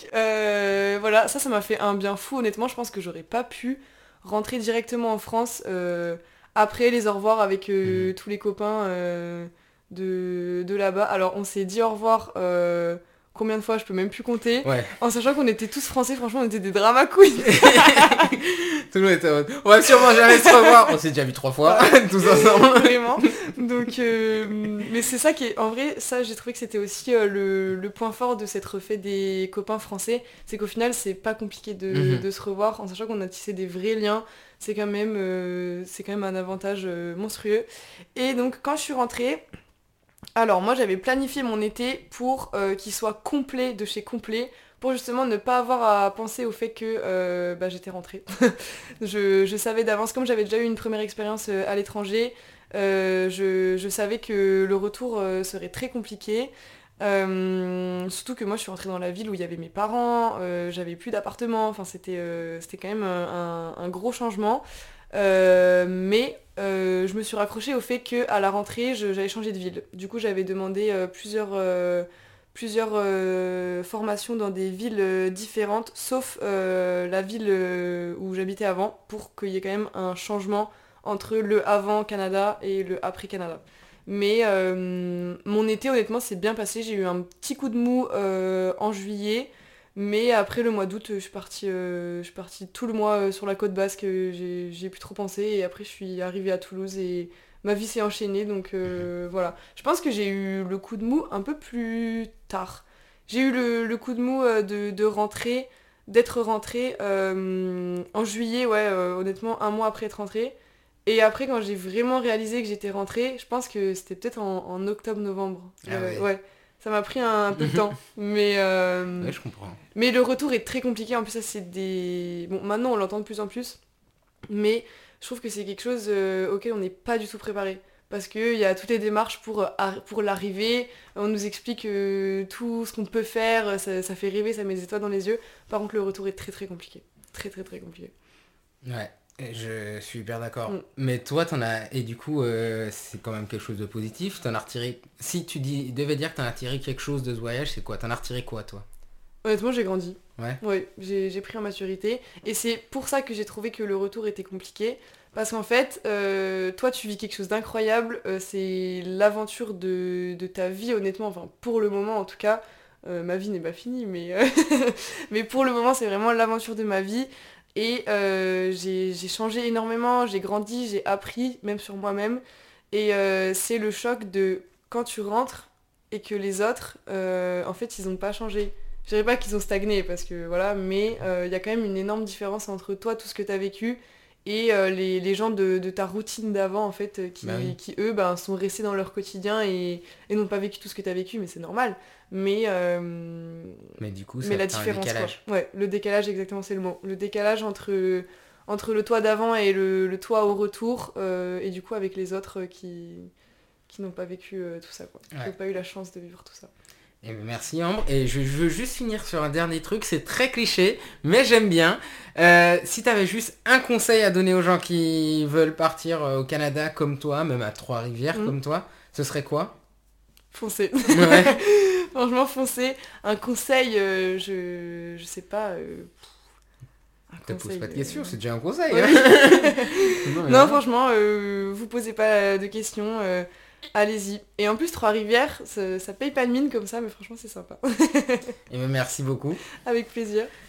Speaker 2: Euh, voilà, ça, ça m'a fait un bien fou. Honnêtement, je pense que j'aurais pas pu rentrer directement en France euh, après les au revoir avec euh,
Speaker 1: Mhm.
Speaker 2: tous les copains euh, de, de là-bas. Alors on s'est dit au revoir euh, combien de fois, je peux même plus compter.
Speaker 1: Ouais.
Speaker 2: En sachant qu'on était tous français, franchement on était des drama queens.
Speaker 1: Tout le monde était en mode, on va sûrement jamais se revoir. On s'est déjà vu trois fois, tous ensemble.
Speaker 2: Vraiment. Donc, euh, mais c'est ça qui est, en vrai, ça j'ai trouvé que c'était aussi euh, le, le point fort de s'être fait des copains français, c'est qu'au final c'est pas compliqué de,
Speaker 1: Mhm.
Speaker 2: de se revoir, en sachant qu'on a tissé des vrais liens, c'est quand même, euh, c'est quand même un avantage euh, monstrueux. Et donc quand je suis rentrée, alors moi j'avais planifié mon été pour euh, qu'il soit complet de chez complet, pour justement ne pas avoir à penser au fait que euh, bah, j'étais rentrée. je, je savais d'avance, comme j'avais déjà eu une première expérience euh, à l'étranger, euh, je, je savais que le retour euh, serait très compliqué. Euh, surtout que moi je suis rentrée dans la ville où il y avait mes parents, euh, j'avais plus d'appartement, enfin c'était euh, c'était quand même un, un gros changement. Euh, mais euh, je me suis raccrochée au fait qu'à la rentrée je- j'avais changé de ville. Du coup j'avais demandé euh, plusieurs, euh, plusieurs euh, formations dans des villes euh, différentes, sauf euh, la ville euh, où j'habitais avant, pour qu'il y ait quand même un changement entre le avant Canada et le après Canada. Mais euh, mon été, honnêtement, s'est bien passé. J'ai eu un petit coup de mou euh, en juillet. Mais après le mois d'août, je suis partie, euh, je suis partie tout le mois euh, sur la côte basque. euh, J'ai, j'ai plus trop pensé. Et après, je suis arrivée à Toulouse et ma vie s'est enchaînée. Donc euh, voilà. Je pense que j'ai eu le coup de mou un peu plus tard. J'ai eu le, le coup de mou euh, de, de rentrer, d'être rentrée euh, en juillet, ouais, euh, honnêtement, un mois après être rentrée. Et après, quand j'ai vraiment réalisé que j'étais rentrée, je pense que c'était peut-être en, en octobre-novembre.
Speaker 1: Ah
Speaker 2: Euh,
Speaker 1: ouais.
Speaker 2: ouais, ça m'a pris un, un peu de temps. Mais, euh,
Speaker 1: Ouais, je comprends.
Speaker 2: mais le retour est très compliqué. En plus, ça, c'est des... Bon, maintenant, on l'entend de plus en plus. Mais je trouve que c'est quelque chose euh, auquel on n'est pas du tout préparé. Parce qu'il y a toutes les démarches pour, euh, ar- pour l'arrivée. On nous explique euh, tout ce qu'on peut faire. Ça, ça fait rêver, ça met des étoiles dans les yeux. Par contre, le retour est très très compliqué. Très très très compliqué.
Speaker 1: Ouais, je suis hyper d'accord.
Speaker 2: Mm.
Speaker 1: Mais toi, t'en as... Et du coup, euh, c'est quand même quelque chose de positif. T'en as retiré... Si tu dis... devais dire que t'en as retiré quelque chose de ce voyage, c'est quoi? T'en as retiré quoi, toi?
Speaker 2: Honnêtement, j'ai grandi.
Speaker 1: Ouais.
Speaker 2: Ouais, j'ai j'ai pris en maturité. Et c'est pour ça que j'ai trouvé que le retour était compliqué. Parce qu'en fait, euh, toi, tu vis quelque chose d'incroyable. euh, c'est l'aventure de, de ta vie, honnêtement. Enfin, pour le moment, en tout cas. Euh, ma vie n'est pas finie, mais, euh, mais pour le moment, c'est vraiment l'aventure de ma vie. Et euh, j'ai j'ai changé énormément, j'ai grandi, j'ai appris, même sur moi-même. Et euh, c'est le choc de quand tu rentres et que les autres, euh, en fait, ils n'ont pas changé. Je dirais pas qu'ils ont stagné parce que voilà, mais euh, il y a quand même une énorme différence entre toi, tout ce que tu as vécu, et euh, les, les gens de, de ta routine d'avant, en fait, euh, qui,
Speaker 1: Bah oui.
Speaker 2: qui eux, ben, sont restés dans leur quotidien et, et n'ont pas vécu tout ce que tu as vécu, mais c'est normal. Mais, euh,
Speaker 1: Mais du coup, ça
Speaker 2: mais la
Speaker 1: fait un
Speaker 2: différence, quoi.
Speaker 1: décalage.
Speaker 2: Ouais, le décalage, exactement, c'est le mot. Le décalage entre, entre le toi d'avant et le, le toi au retour, euh, et du coup avec les autres euh, qui, qui n'ont pas vécu euh, tout ça, quoi. Qui
Speaker 1: Ouais.
Speaker 2: n'ont pas eu la chance de vivre tout ça.
Speaker 1: Et merci Ambre. Et je, je veux juste finir sur un dernier truc, c'est très cliché, mais j'aime bien. Euh, si tu avais juste un conseil à donner aux gens qui veulent partir au Canada comme toi, même à Trois-Rivières mmh. comme toi, ce serait quoi?
Speaker 2: Foncez.
Speaker 1: Ouais.
Speaker 2: Franchement, foncez. Un conseil, euh, je, je sais pas... Euh...
Speaker 1: Ne te pose pas de questions, euh... c'est déjà un conseil.
Speaker 2: Ouais.
Speaker 1: Hein.
Speaker 2: non, non franchement, euh, vous posez pas de questions, euh, allez-y. Et en plus, Trois-Rivières, ça, ça paye pas de mine comme ça, mais franchement, c'est sympa.
Speaker 1: Et bien, merci beaucoup.
Speaker 2: Avec plaisir.